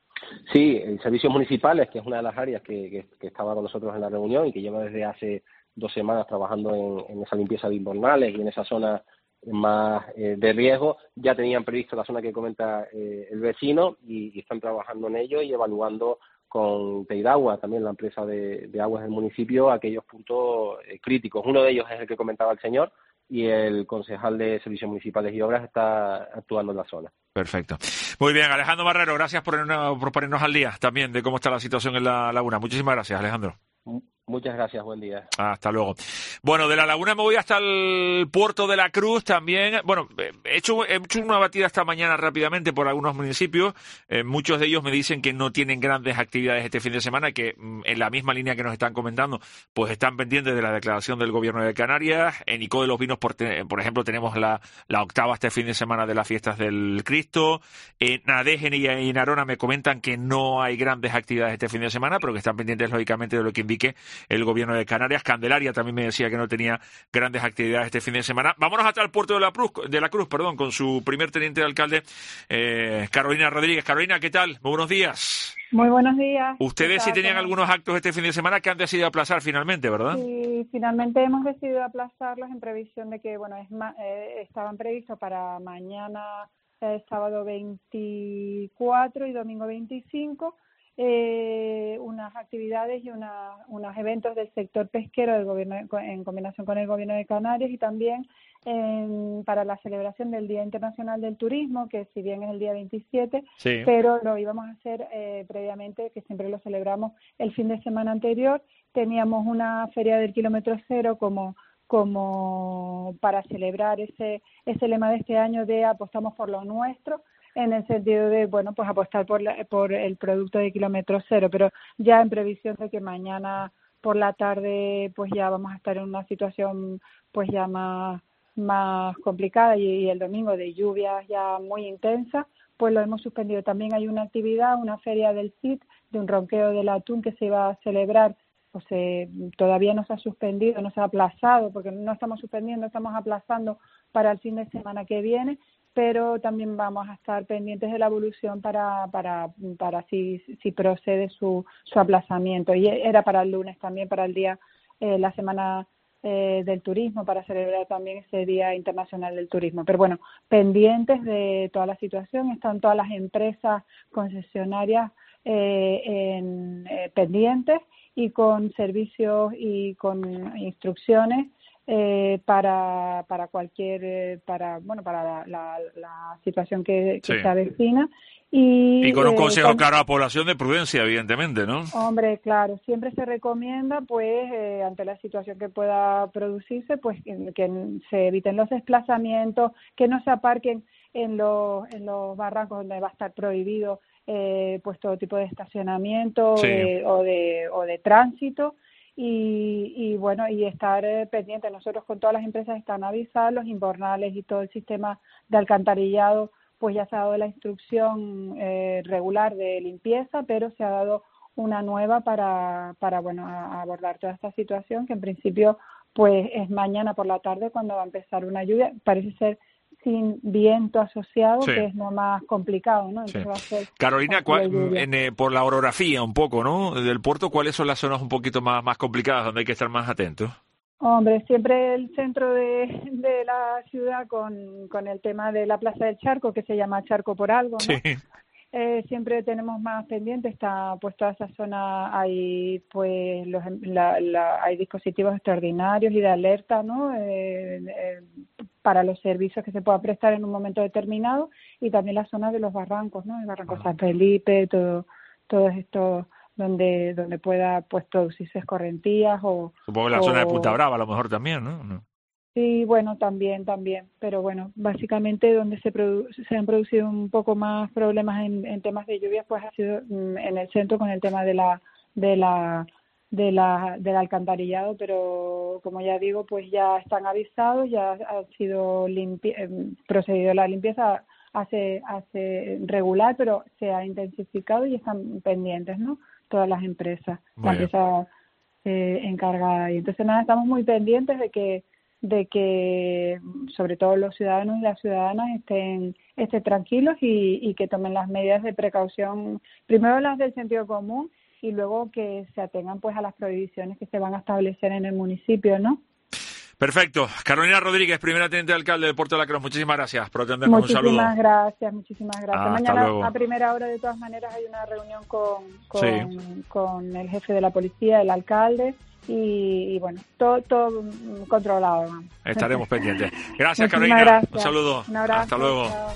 Sí, el Servicios Municipales, que es una de las áreas que, que, que estaba con nosotros en la reunión y que lleva desde hace dos semanas trabajando en, en esa limpieza de invernales y en esa zona más eh, de riesgo, ya tenían previsto la zona que comenta eh, el vecino y, y están trabajando en ello y evaluando con Teidagua, también la empresa de, de aguas del municipio, aquellos puntos eh, críticos. Uno de ellos es el que comentaba el señor y el concejal de Servicios Municipales y Obras está actuando en la zona. Perfecto. Muy bien, Alejandro Barrero, gracias por, por ponernos al día también de cómo está la situación en la laguna. Muchísimas gracias, Alejandro. Muchas gracias, buen día. Hasta luego. Bueno, de la laguna me voy hasta el puerto de la Cruz también. Bueno, he hecho, he hecho una batida esta mañana rápidamente por algunos municipios. Eh, muchos de ellos me dicen que no tienen grandes actividades este fin de semana, que mm, en la misma línea que nos están comentando, pues están pendientes de la declaración del Gobierno de Canarias. En Ico de los Vinos, por, te, por ejemplo, tenemos la, la octava este fin de semana de las fiestas del Cristo. En Nadegen y en Arona me comentan que no hay grandes actividades este fin de semana, pero que están pendientes, lógicamente, de lo que indique el Gobierno de Canarias. Candelaria también me decía que no tenía grandes actividades este fin de semana. Vámonos hasta el puerto de la Cruz, de la Cruz, perdón, con su primer teniente de alcalde, eh, Carolina Rodríguez. Carolina, ¿qué tal? Muy buenos días. Muy buenos días. Ustedes sí tenían algunos actos este fin de semana que han decidido aplazar finalmente, ¿verdad? Sí, finalmente hemos decidido aplazarlos en previsión de que, bueno, es ma- eh, estaban previstos para mañana, eh, sábado veinticuatro y domingo veinticinco. Eh, unas actividades y una, unos eventos del sector pesquero del gobierno en combinación con el Gobierno de Canarias y también eh, para la celebración del Día Internacional del Turismo, que si bien es el día veintisiete, sí, pero lo íbamos a hacer eh, previamente, que siempre lo celebramos el fin de semana anterior. Teníamos una feria del kilómetro cero como como para celebrar ese ese lema de este año de apostamos por lo nuestro, en el sentido de, bueno, pues apostar por la, por el producto de kilómetro cero, pero ya en previsión de que mañana por la tarde pues ya vamos a estar en una situación pues ya más más complicada y, y el domingo de lluvias ya muy intensas, pues lo hemos suspendido. También hay una actividad, una feria del C I T, de un ronqueo del atún que se iba a celebrar, pues eh, todavía no se ha suspendido, no se ha aplazado, porque no estamos suspendiendo, estamos aplazando para el fin de semana que viene, pero también vamos a estar pendientes de la evolución para para para si si procede su su aplazamiento. Y era para el lunes también, para el día, eh, la semana eh, del turismo, para celebrar también ese Día Internacional del Turismo. Pero bueno, pendientes de toda la situación, están todas las empresas concesionarias eh, en, eh, pendientes y con servicios y con instrucciones Eh, para para cualquier eh, para bueno para la, la, la situación que, que sí. se avecina y, y con un consejo eh, claro a la población de prudencia, evidentemente, ¿no? Hombre, claro, siempre se recomienda pues eh, ante la situación que pueda producirse pues que, que se eviten los desplazamientos, que no se aparquen en los en los barrancos donde va a estar prohibido eh, pues todo tipo de estacionamiento sí. de, o de o de tránsito. Y, y bueno, y estar eh, pendiente. Nosotros con todas las empresas están avisados, los invernales y todo el sistema de alcantarillado, pues ya se ha dado la instrucción eh, regular de limpieza, pero se ha dado una nueva para, para bueno, a, a abordar toda esta situación, que en principio pues es mañana por la tarde cuando va a empezar una lluvia. Parece ser sin viento asociado, Sí. que es lo más complicado, ¿no? Entonces Sí. va a ser Carolina, fácil la ¿cuál- lluvia. en, eh, por la orografía un poco, ¿no? Del puerto, ¿cuáles son las zonas un poquito más, más complicadas donde hay que estar más atentos? Hombre, siempre el centro de, de la ciudad con, con el tema de la Plaza del Charco, que se llama Charco por algo, ¿no? Sí. Eh, siempre tenemos más pendiente, está pues toda esa zona, hay pues los, la, la, hay dispositivos extraordinarios y de alerta, ¿no? Eh, eh, para los servicios que se pueda prestar en un momento determinado, y también la zona de los barrancos, ¿no? El barranco San Felipe, todo, todos estos donde donde pueda pues producirse escorrentías o Supongo que la o- zona de Punta Brava a lo mejor también, ¿no? ¿No? Sí, bueno, también, también, pero bueno, básicamente donde se produ- se han producido un poco más problemas en, en temas de lluvias, pues ha sido mm, en el centro con el tema de la de la de la del alcantarillado, pero como ya digo, pues ya están avisados, ya ha sido limpi eh, procedido la limpieza hace hace regular, pero se ha intensificado y están pendientes, ¿no? Todas las empresas, Muy la bien. empresa eh, encargada, y entonces nada, estamos muy pendientes de que de que sobre todo los ciudadanos y las ciudadanas estén, estén tranquilos y, y que tomen las medidas de precaución, primero las del sentido común y luego que se atengan pues a las prohibiciones que se van a establecer en el municipio, ¿no? Perfecto. Carolina Rodríguez, primera teniente de alcalde de Puerto de la Cruz, muchísimas gracias por atendernos. Un saludo. Muchísimas gracias, muchísimas gracias. Hasta Mañana luego. a primera hora de todas maneras hay una reunión con, con, Sí. con el jefe de la policía, el alcalde y, y bueno, todo, todo mm, controlado. vamos. Estaremos pendientes. Gracias, Muchísimas Carolina. gracias. Un saludo. Un abrazo, Hasta luego. chao.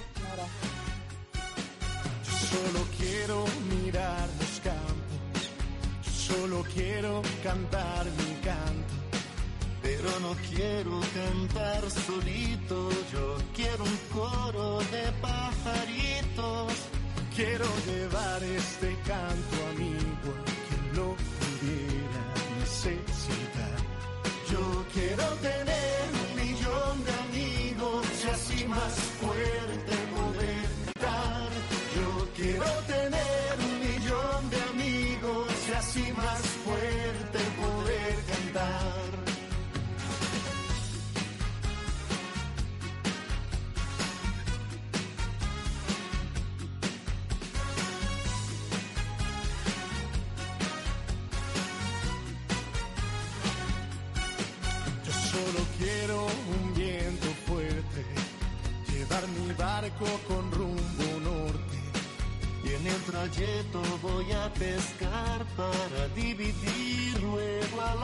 Solo quiero mirar los campos, solo quiero cantar mi canto, pero no quiero cantar solito, yo quiero un coro de pajaritos, quiero llevar este canto amigo a quien lo pudiera necesitar. Yo quiero tener un millón de amigos y así más fuerte poder cantar. Yo quiero tener un millón de amigos y así más fuerte poder cantar. Yo solo quiero un viento fuerte, llevar mi barco con rumbo norte. Y en el trayecto voy a pescar para dividir luego al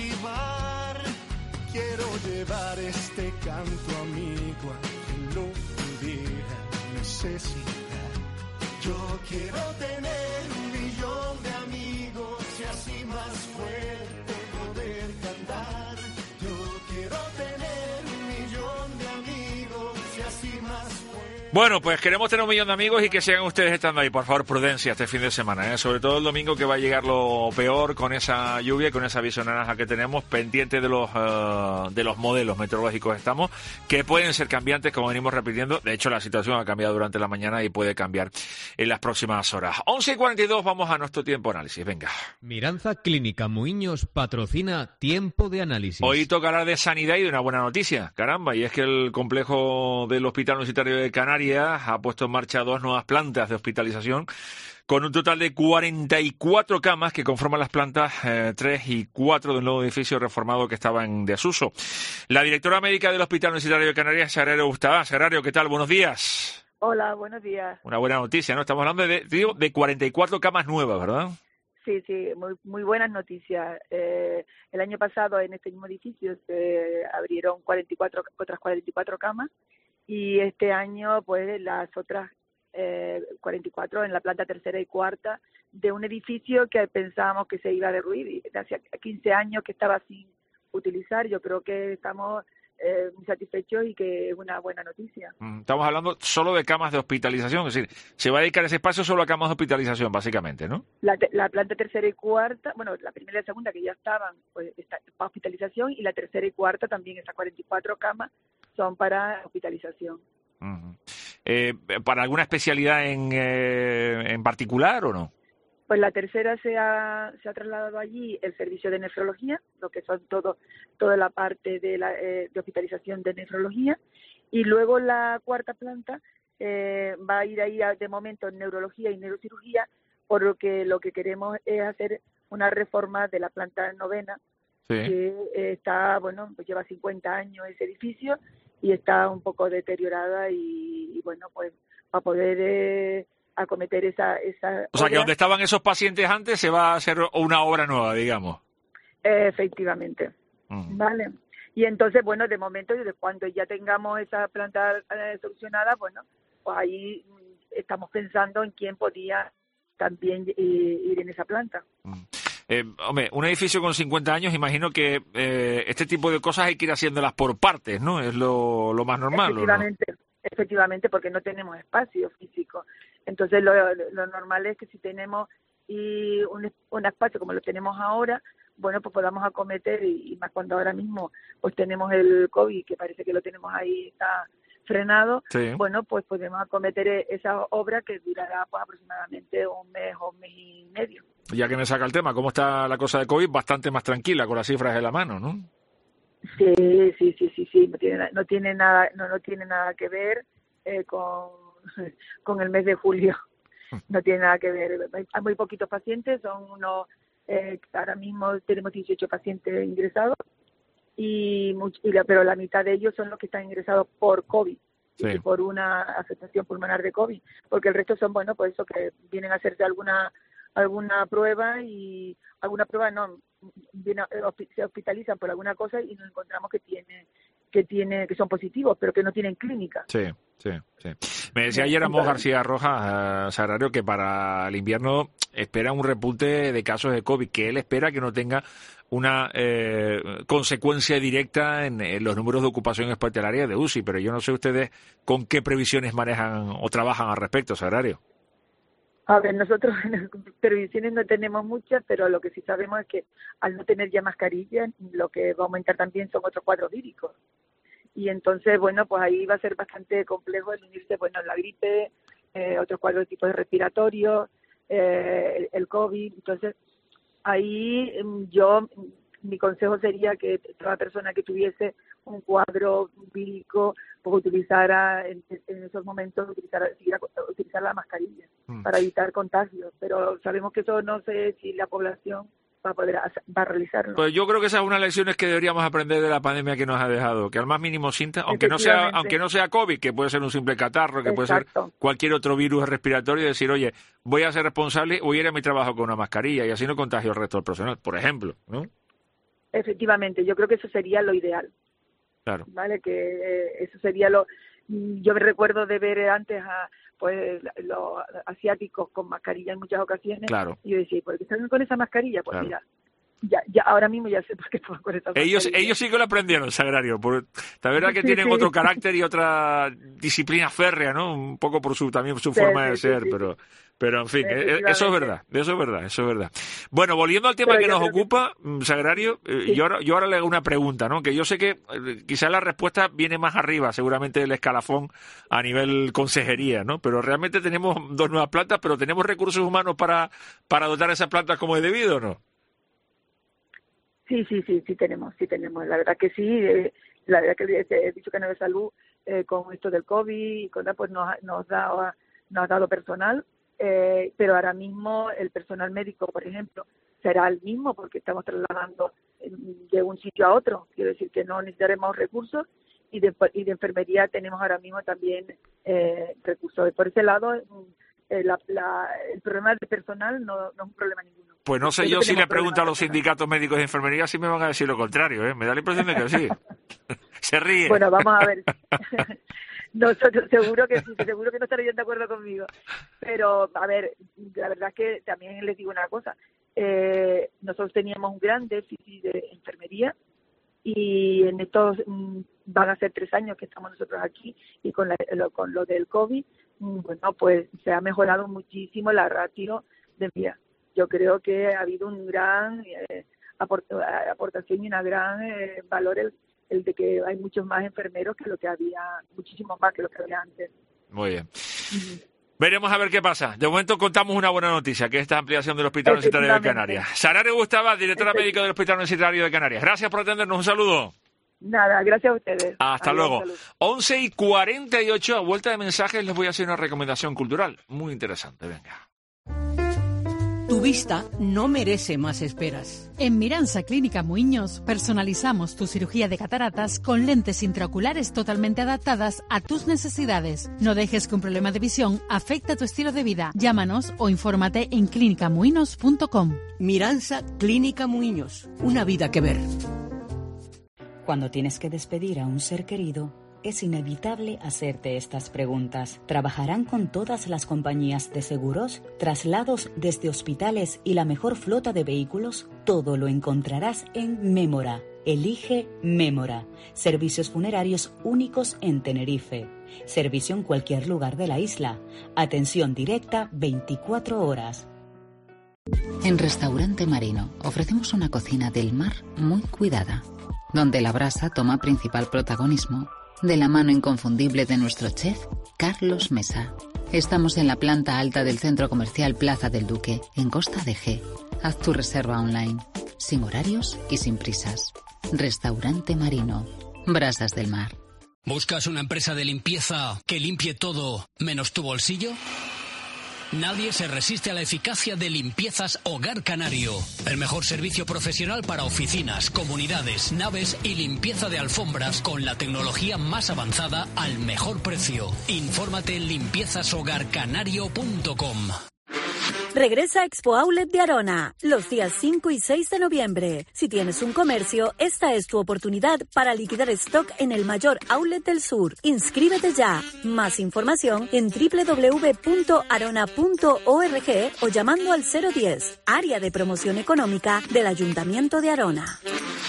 arribar. Quiero llevar este canto amigo a quien lo pudiera necesitar. Yo quiero tener un millón de amigos y así más fuerte poder cantar. Yo quiero tener un millón de amigos y así más fuerte. Bueno, pues queremos tener un millón de amigos y que sigan ustedes estando ahí. Por favor, prudencia este fin de semana, ¿eh? Sobre todo el domingo, que va a llegar lo peor con esa lluvia y con esa visión naranja que tenemos, pendiente de los uh, de los modelos meteorológicos estamos, que pueden ser cambiantes, como venimos repitiendo. De hecho, la situación ha cambiado durante la mañana y puede cambiar en las próximas horas. once y cuarenta y dos, vamos a nuestro tiempo de análisis. Venga. Miranza Clínica Muiños patrocina Tiempo de Análisis. Hoy toca hablar de sanidad y de una buena noticia, caramba, y es que el complejo del Hospital Universitario de Canarias ha puesto en marcha dos nuevas plantas de hospitalización con un total de cuarenta y cuatro camas que conforman las plantas eh, tres y cuatro del nuevo edificio reformado que estaba en desuso. La directora médica del Hospital Universitario de Canarias, Sagrario Gustavo. Sagrario, ¿qué tal? Buenos días. Hola, buenos días. Una buena noticia, ¿no? Estamos hablando de, digo, de cuarenta y cuatro camas nuevas, ¿verdad? Sí, sí, muy, muy buenas noticias. Eh, el año pasado en este mismo edificio se abrieron cuarenta y cuatro, otras cuarenta y cuatro camas y este año pues las otras eh, cuarenta y cuatro en la planta tercera y cuarta de un edificio que pensábamos que se iba a derruir y desde hace quince años que estaba sin utilizar. Yo creo que estamos eh, muy satisfechos y que es una buena noticia. Estamos hablando solo de camas de hospitalización, es decir, se va a dedicar ese espacio solo a camas de hospitalización, básicamente, ¿no? La, te- la planta tercera y cuarta, bueno, la primera y la segunda que ya estaban, pues está para hospitalización, y la tercera y cuarta también, esas cuarenta y cuatro camas son para hospitalización. Ujú. Eh, ¿Para alguna especialidad en, eh, en particular o no? Pues la tercera se ha, se ha trasladado allí el servicio de nefrología, lo que son todo toda la parte de, la, eh, de hospitalización de nefrología, Y luego la cuarta planta eh, va a ir ahí a, de momento en neurología y neurocirugía, por lo que lo que queremos es hacer una reforma de la planta novena, sí. que eh, está, bueno, pues lleva cincuenta años ese edificio y está un poco deteriorada y, y bueno, pues para poder eh, acometer esa, esa O sea, obra, que donde estaban esos pacientes antes se va a hacer una obra nueva, digamos. eh, efectivamente, Mm. vale. Y entonces, bueno, de momento, de cuando ya tengamos esa planta eh, solucionada, bueno, pues ahí mm, estamos pensando en quién podía también eh, ir en esa planta. Eh, hombre, un edificio con cincuenta años, imagino que eh, este tipo de cosas hay que ir haciéndolas por partes, ¿no? Es lo, lo más normal, ¿o no? Efectivamente, efectivamente, porque no tenemos espacio físico. Entonces, lo, lo normal es que si tenemos y un, un espacio como lo tenemos ahora, bueno, pues podamos acometer, y, y más cuando ahora mismo pues tenemos el COVID, que parece que lo tenemos ahí, está frenado, sí. bueno, pues podemos acometer esa obra que durará pues aproximadamente un mes o un mes y medio. Ya que me saca el tema, ¿cómo está la cosa de COVID? Bastante más tranquila, con las cifras de la mano, ¿no? Sí, sí, sí, sí, sí, no tiene, no tiene nada, no, no tiene nada que ver eh, con, con el mes de julio, no tiene nada que ver. Hay muy poquitos pacientes, son unos, eh, ahora mismo tenemos dieciocho pacientes ingresados, y, mucho, y la, pero la mitad de ellos son los que están ingresados por COVID, sí. y por una afectación pulmonar de COVID, porque el resto son, bueno, pues eso, que vienen a hacerse alguna alguna prueba y alguna prueba no viene, se hospitalizan por alguna cosa y nos encontramos que tiene que tiene que son positivos, pero que no tienen clínica. Sí, sí, sí. Me decía ayer Amos García Rojas, uh, Sagrario, que para el invierno espera un repunte de casos de COVID, que él espera que no tenga una eh, consecuencia directa en, en los números de ocupación hospitalaria de U C I, pero yo no sé ustedes con qué previsiones manejan o trabajan al respecto, Sagrario. A ver, nosotros en previsiones no tenemos muchas, pero lo que sí sabemos es que al no tener ya mascarilla, lo que va a aumentar también son otros cuadros víricos. Y entonces, bueno, pues ahí va a ser bastante complejo el unirse, bueno, la gripe, eh, otros cuadros de tipos respiratorios, eh, el, el COVID. Entonces, ahí yo, mi consejo sería que toda persona que tuviese un cuadro vírico, pues utilizara en, en esos momentos, utilizar, utilizar la mascarilla mm. para evitar contagios. Pero sabemos que eso no sé si la población va a poder va a realizarlo. Pues yo creo que esas son unas lecciones que deberíamos aprender de la pandemia que nos ha dejado, que al más mínimo síntoma, aunque no sea aunque no sea COVID, que puede ser un simple catarro, que Exacto. puede ser cualquier otro virus respiratorio, decir, oye, voy a ser responsable, voy a ir a mi trabajo con una mascarilla y así no contagio al resto del personal, por ejemplo, ¿no? Efectivamente, yo creo que eso sería lo ideal. Claro. Vale, que eh, eso sería lo. Yo me recuerdo de ver antes a pues los asiáticos con mascarilla en muchas ocasiones. Claro. Y yo decía, ¿por qué están con esa mascarilla? Pues claro. mira, ya, ya ahora mismo ya sé por qué están con esa ellos, mascarilla. Ellos sí que lo aprendieron, Sagrario. Por, la verdad que sí, tienen sí. otro carácter y otra disciplina férrea, ¿no? Un poco por su también su sí, forma sí, de ser, sí, pero. Pero, en fin, eso es verdad, eso es verdad, eso es verdad. Bueno, volviendo al tema Pero que nos ocupa, que... Sagrario, sí. yo, ahora, yo ahora le hago una pregunta, ¿no? Que yo sé que eh, quizás la respuesta viene más arriba, seguramente del escalafón a nivel consejería, ¿no? Pero realmente tenemos dos nuevas plantas, pero ¿tenemos recursos humanos para, para dotar esas plantas como es debido o no? Sí, sí, sí, sí tenemos, sí tenemos. La verdad que sí, eh, la verdad que el Dicho Canario de Salud, eh, con esto del COVID y con pues nos, nos, da, nos ha dado personal. Eh, pero ahora mismo el personal médico, por ejemplo, será el mismo porque estamos trasladando de un sitio a otro. Quiero decir que no necesitaremos recursos y de, y de enfermería tenemos ahora mismo también eh, recursos. Por ese lado, eh, la, la, el problema del personal no, no es un problema ninguno. Pues no sé yo si le pregunto a los sindicatos médicos de enfermería si me van a decir lo contrario, ¿eh? Me da la impresión de que sí. Se ríe. Bueno, vamos a ver. Nosotros seguro que sí, seguro que no estarían de acuerdo conmigo. Pero, a ver, la verdad es que también les digo una cosa. Eh, nosotros teníamos un gran déficit de enfermería y en estos mm, van a ser tres años que estamos nosotros aquí y con, la, lo, con lo del COVID, mm, bueno, pues se ha mejorado muchísimo la ratio de vida. Yo creo que ha habido un gran eh, aport, aportación y una gran eh, valor el el de que hay muchos más enfermeros que lo que había, muchísimo más que lo que había antes. Muy bien. Uh-huh. Veremos a ver qué pasa. De momento contamos una buena noticia, que es esta ampliación del Hospital Universitario de Canarias. Sagrario Gustavo, directora médica del Hospital Universitario de Canarias. Gracias por atendernos. Un saludo. Nada, gracias a ustedes. Hasta Adiós, luego. salud. once y cuarenta y ocho, a vuelta de mensajes, les voy a hacer una recomendación cultural muy interesante. Venga. Tu vista no merece más esperas. En Miranza Clínica Muiños personalizamos tu cirugía de cataratas con lentes intraoculares totalmente adaptadas a tus necesidades. No dejes que un problema de visión afecte a tu estilo de vida. Llámanos o infórmate en clínica muinos punto com. Miranza Clínica Muiños, una vida que ver. Cuando tienes que despedir a un ser querido, es inevitable hacerte estas preguntas. ¿Trabajarán con todas las compañías de seguros? ¿Traslados desde hospitales y la mejor flota de vehículos? Todo lo encontrarás en Mémora. Elige Mémora. Servicios funerarios únicos en Tenerife. Servicio en cualquier lugar de la isla. Atención directa veinticuatro horas. En Restaurante Marino ofrecemos una cocina del mar muy cuidada, donde la brasa toma principal protagonismo, de la mano inconfundible de nuestro chef, Carlos Mesa. Estamos en la planta alta del Centro Comercial Plaza del Duque, en Costa de G. Haz tu reserva online, sin horarios y sin prisas. Restaurante Marino, Brasas del Mar. ¿Buscas una empresa de limpieza que limpie todo menos tu bolsillo? Nadie se resiste a la eficacia de Limpiezas Hogar Canario. El mejor servicio profesional para oficinas, comunidades, naves y limpieza de alfombras con la tecnología más avanzada al mejor precio. Infórmate en limpiezas hogar canario punto com. Regresa Expo Outlet de Arona, los días cinco y seis de noviembre. Si tienes un comercio, esta es tu oportunidad para liquidar stock en el mayor outlet del sur. Inscríbete ya. Más información en doble u doble u doble u punto arona punto org o llamando al cero diez, Área de Promoción Económica del Ayuntamiento de Arona.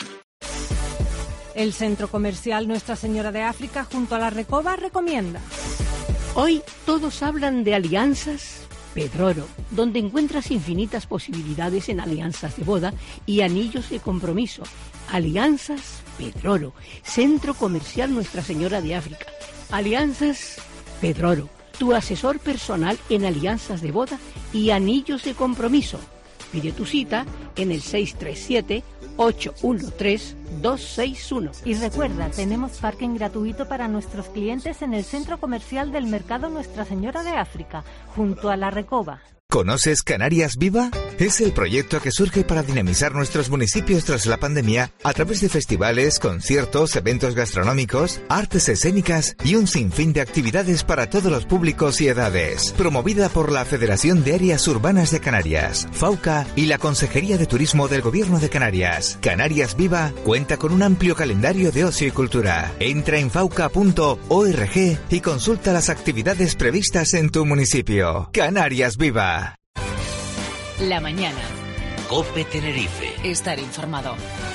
El Centro Comercial Nuestra Señora de África junto a la Recoba recomienda. Hoy todos hablan de alianzas Pedroro, donde encuentras infinitas posibilidades en alianzas de boda y anillos de compromiso. Alianzas Pedroro, Centro Comercial Nuestra Señora de África. Alianzas Pedroro, tu asesor personal en alianzas de boda y anillos de compromiso. Pide tu cita en el seis tres siete, ocho uno tres, dos seis uno. Y recuerda, tenemos parking gratuito para nuestros clientes en el Centro Comercial del Mercado Nuestra Señora de África, junto a la Recoba. ¿Conoces Canarias Viva? Es el proyecto que surge para dinamizar nuestros municipios tras la pandemia a través de festivales, conciertos, eventos gastronómicos, artes escénicas y un sinfín de actividades para todos los públicos y edades. Promovida por la Federación de Áreas Urbanas de Canarias, FAUCA y la Consejería de Turismo del Gobierno de Canarias. Canarias Viva cuenta con un amplio calendario de ocio y cultura. Entra en fauca punto org y consulta las actividades previstas en tu municipio. Canarias Viva. La mañana. COPE Tenerife. Estar informado.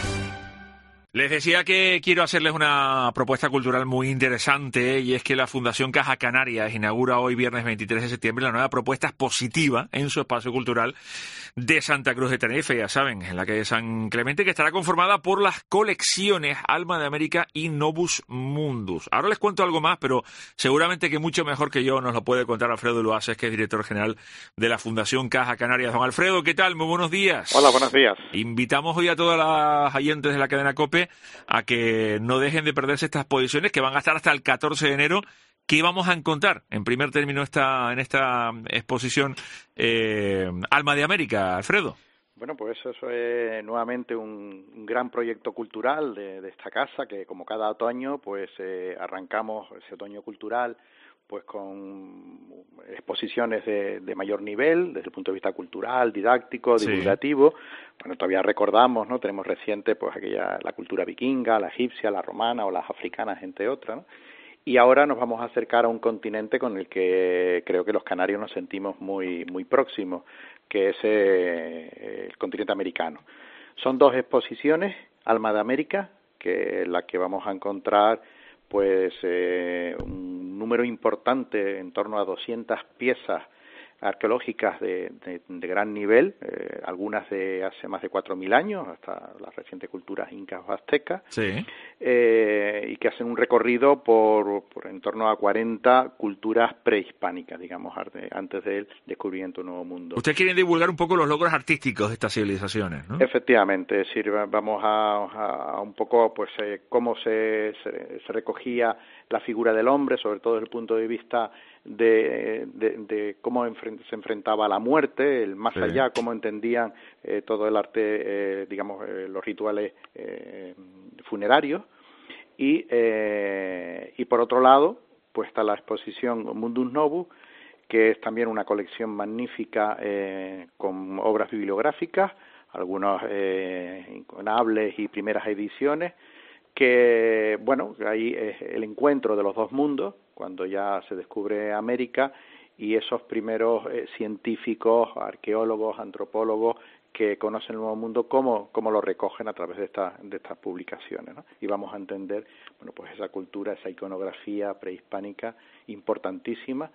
Les decía que quiero hacerles una propuesta cultural muy interesante y es que la Fundación Caja Canarias inaugura hoy viernes veintitrés de septiembre la nueva propuesta expositiva en su espacio cultural de Santa Cruz de Tenerife, ya saben, en la calle San Clemente, que estará conformada por las colecciones Alma de América y Novus Mundus. Ahora les cuento algo más, pero seguramente que mucho mejor que yo nos lo puede contar Alfredo Luaces, que es director general de la Fundación Caja Canarias. Don Alfredo, ¿qué tal? Muy buenos días. Hola, buenos días. Invitamos hoy a todas las oyentes de la cadena COPE a que no dejen de perderse estas exposiciones que van a estar hasta el catorce de enero. ¿Qué vamos a encontrar en primer término esta, en esta exposición eh, Alma de América, Alfredo? Bueno, pues eso es nuevamente un, un gran proyecto cultural de, de esta casa, que como cada otoño, pues eh, arrancamos ese otoño cultural pues con exposiciones de, de mayor nivel, desde el punto de vista cultural, didáctico, divulgativo. Sí. Bueno, todavía recordamos, ¿no? Tenemos reciente pues aquella, la cultura vikinga, la egipcia, la romana o las africanas, entre otras, ¿no? Y ahora nos vamos a acercar a un continente con el que creo que los canarios nos sentimos muy muy próximos, que es eh, el continente americano. Son dos exposiciones, Alma de América, que es la que vamos a encontrar pues eh, un número importante, en torno a doscientas piezas arqueológicas de, de, de gran nivel, eh, algunas de hace más de cuatro mil años, hasta las recientes culturas incas o aztecas, sí. eh, y que hacen un recorrido por, por en torno a cuarenta culturas prehispánicas, digamos, antes del descubrimiento de un nuevo mundo. Ustedes quieren divulgar un poco los logros artísticos de estas civilizaciones, ¿no? Efectivamente, es decir, vamos a, a, a un poco pues eh, cómo se, se, se recogía la figura del hombre, sobre todo desde el punto de vista de, de, de cómo enfrent, se enfrentaba a la muerte, el más sí. allá, cómo entendían eh, todo el arte, eh, digamos, eh, los rituales eh, funerarios, y, eh, y por otro lado, pues está la exposición Mundus Novus, que es también una colección magnífica eh, con obras bibliográficas, algunos eh, incunables y primeras ediciones, que, bueno, ahí es el encuentro de los dos mundos, cuando ya se descubre América, y esos primeros eh, científicos, arqueólogos, antropólogos, que conocen el Nuevo Mundo, cómo, cómo lo recogen a través de, esta, de estas publicaciones, ¿no? Y vamos a entender, bueno, pues esa cultura, esa iconografía prehispánica importantísima,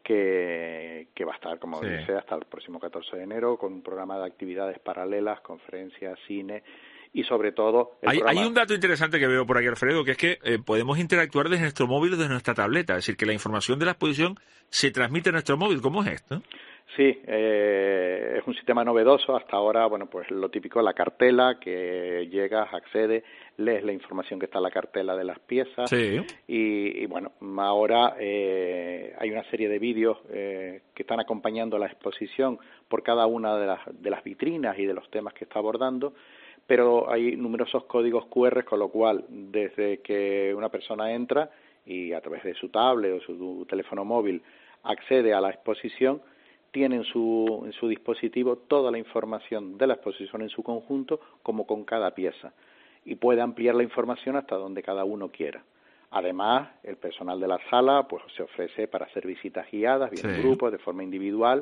que, que va a estar, como sí. dice, hasta el próximo catorce de enero, con un programa de actividades paralelas, conferencias, cine, y sobre todo... El hay, programa... hay un dato interesante que veo por aquí, Alfredo, que es que eh, podemos interactuar desde nuestro móvil o desde nuestra tableta, es decir, que la información de la exposición se transmite a nuestro móvil. ¿Cómo es esto? Sí, eh, es un sistema novedoso. Hasta ahora, bueno, pues lo típico, la cartela, que llegas, accedes, lees la información que está en la cartela de las piezas. Sí. Y, y bueno, ahora eh, hay una serie de vídeos eh, que están acompañando la exposición por cada una de las, de las vitrinas y de los temas que está abordando, pero hay numerosos códigos cu erre, con lo cual, desde que una persona entra y a través de su tablet o su teléfono móvil accede a la exposición, tiene en su, en su dispositivo toda la información de la exposición en su conjunto, como con cada pieza, y puede ampliar la información hasta donde cada uno quiera. Además, el personal de la sala pues se ofrece para hacer visitas guiadas, bien sí. en grupos, de forma individual,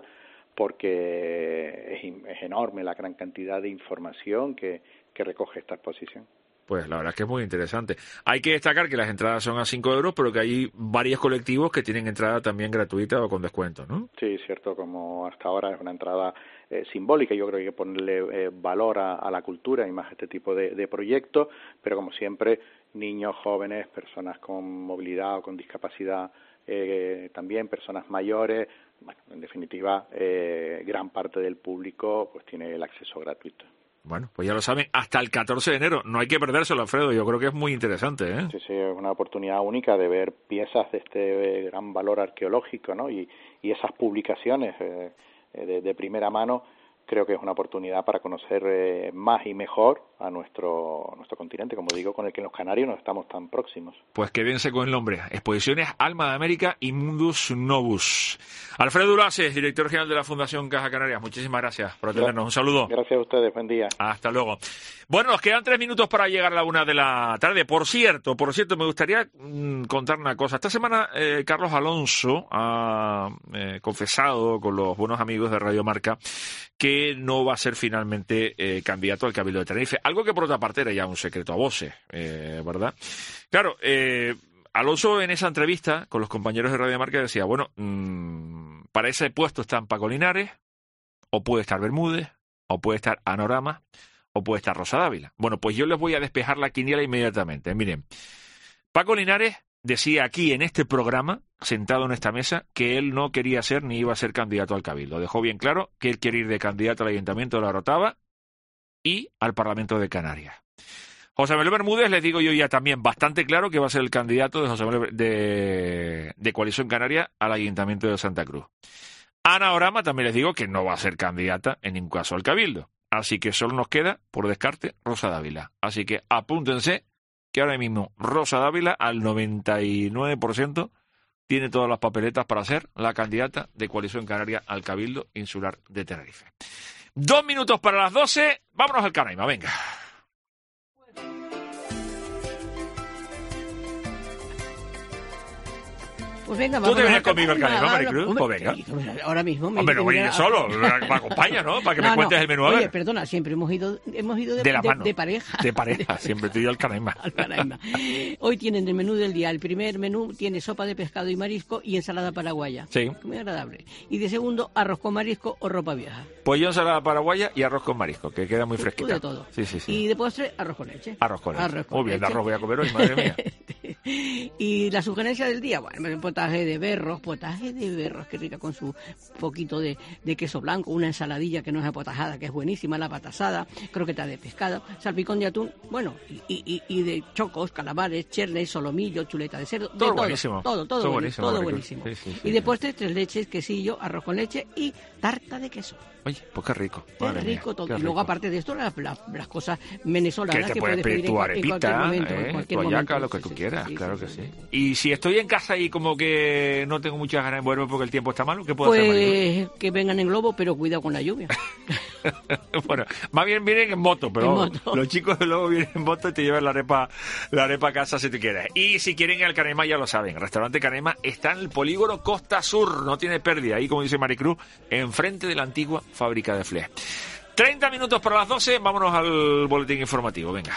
porque es, es enorme la gran cantidad de información que, que recoge esta exposición. Pues la verdad es que es muy interesante. Hay que destacar que las entradas son a cinco euros, pero que hay varios colectivos que tienen entrada también gratuita o con descuento, ¿no? Sí, cierto, como hasta ahora es una entrada eh, simbólica, yo creo que hay que ponerle eh, valor a, a la cultura y más a este tipo de, de proyectos, pero como siempre, niños, jóvenes, personas con movilidad o con discapacidad, eh, también personas mayores, bueno, en definitiva, eh, gran parte del público pues tiene el acceso gratuito. Bueno, pues ya lo saben, hasta el catorce de enero. No hay que perdérselo, Alfredo. Yo creo que es muy interesante, ¿eh? Sí, sí, es una oportunidad única de ver piezas de este gran valor arqueológico, ¿no? Y, y esas publicaciones eh, de, de primera mano, creo que es una oportunidad para conocer eh, más y mejor a nuestro nuestro continente, como digo, con el que los canarios no estamos tan próximos. Pues que bien sé con el nombre. Exposiciones Alma de América y Mundus Novus. Alfredo Ulaces, director general de la Fundación Caja Canarias. Muchísimas gracias por atendernos. Un saludo. Gracias a ustedes. Buen día. Hasta luego. Bueno, nos quedan tres minutos para llegar a la una de la tarde. Por cierto, por cierto, me gustaría mmm, contar una cosa. Esta semana eh, Carlos Alonso ha eh, confesado con los buenos amigos de Radio Marca que no va a ser finalmente eh, candidato al Cabildo de Tenerife. Algo que por otra parte era ya un secreto a voces, eh, ¿verdad? Claro, eh, Alonso en esa entrevista con los compañeros de Radio Marca decía, bueno, mmm, para ese puesto están Paco Linares, o puede estar Bermúdez, o puede estar Anorama, o puede estar Rosa Dávila. Bueno, pues yo les voy a despejar la quiniela inmediatamente. Miren, Paco Linares decía aquí en este programa, sentado en esta mesa, que él no quería ser ni iba a ser candidato al Cabildo. Dejó bien claro que él quiere ir de candidato al Ayuntamiento de La Orotava y al Parlamento de Canarias. José Manuel Bermúdez, les digo yo ya también bastante claro que va a ser el candidato de José Manuel de, de Coalición Canaria al Ayuntamiento de Santa Cruz. Ana Orama también les digo que no va a ser candidata en ningún caso al Cabildo. Así que solo nos queda, por descarte, Rosa Dávila. Así que apúntense que ahora mismo Rosa Dávila al noventa y nueve por ciento tiene todas las papeletas para ser la candidata de Coalición Canaria al Cabildo Insular de Tenerife. Dos minutos para las doce, vámonos al Canaima, venga. Pues venga, ¿Tú vamos te vienes a conmigo al Canema, a- Maricruz? hombre, Pues venga. Ahora mismo. Hombre, no voy a ir solo, me acompaña, ¿no? Para que me No, cuentes no. el menú. A Oye, ver. perdona, siempre hemos ido, hemos ido de, De la de- mano. de pareja. De pareja, siempre te digo al Canema. Al Canaima. Hoy tienen el menú del día. El primer menú tiene sopa de pescado y marisco y ensalada paraguaya. Sí. Muy agradable. Y de segundo, arroz con marisco o ropa vieja. Pollo, ensalada paraguaya y arroz con marisco, que queda muy fresquita. De todo. Sí, sí, sí. Y de postre, arroz con leche. Arroz con leche. Arroz con Muy bien, de leche. arroz voy a comer hoy, madre mía. Y la sugerencia del día, bueno, un potaje de berros, potaje de berros, qué rica, con su poquito de, de queso blanco, una ensaladilla que no es apotajada, que es buenísima, la pata asada, croqueta de pescado, salpicón de atún, bueno, y, y, y de chocos, calamares, chernes, solomillo, chuleta de cerdo, de Todo todo, buenísimo. todo, todo, Todo buenísimo, buenísimo, todo Maricruz. buenísimo. Sí, sí, sí, y de sí. postre, tres leches, quesillo, arroz con leche y tarta de queso. Oye, pues qué rico. Qué madre mía, rico todo. qué Y luego, rico. aparte de esto, las, las, las cosas venezolanas Que te que puedes pedir en tu cual- en cualquier arepita, momento, en eh, cualquier tu hallaca, momento. lo que Sí, tú sí, quieras, sí, claro sí, que sí. sí. Y si estoy en casa y como que no tengo muchas ganas de moverme porque el tiempo está malo, ¿qué puedo hacer, Maricruz? Pues que vengan en globo, pero cuidado con la lluvia. Bueno, más bien vienen en moto, pero En vamos, moto. los chicos luego vienen en moto y te llevan la arepa, la arepa a casa si tú quieres. Y si quieren ir al Canema, ya lo saben, Restaurante Canema está en el polígono Costa Sur, no tiene pérdida, ahí como dice Maricruz, enfrente de la antigua fábrica de fleas. treinta minutos para las doce, vámonos al boletín informativo, venga.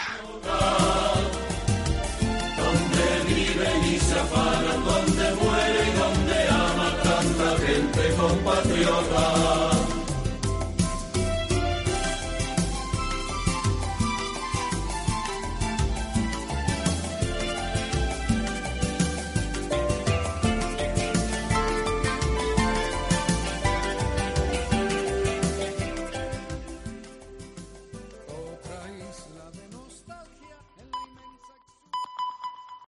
Donde viven y se afanan, donde muere y donde ama tanta gente compatriota.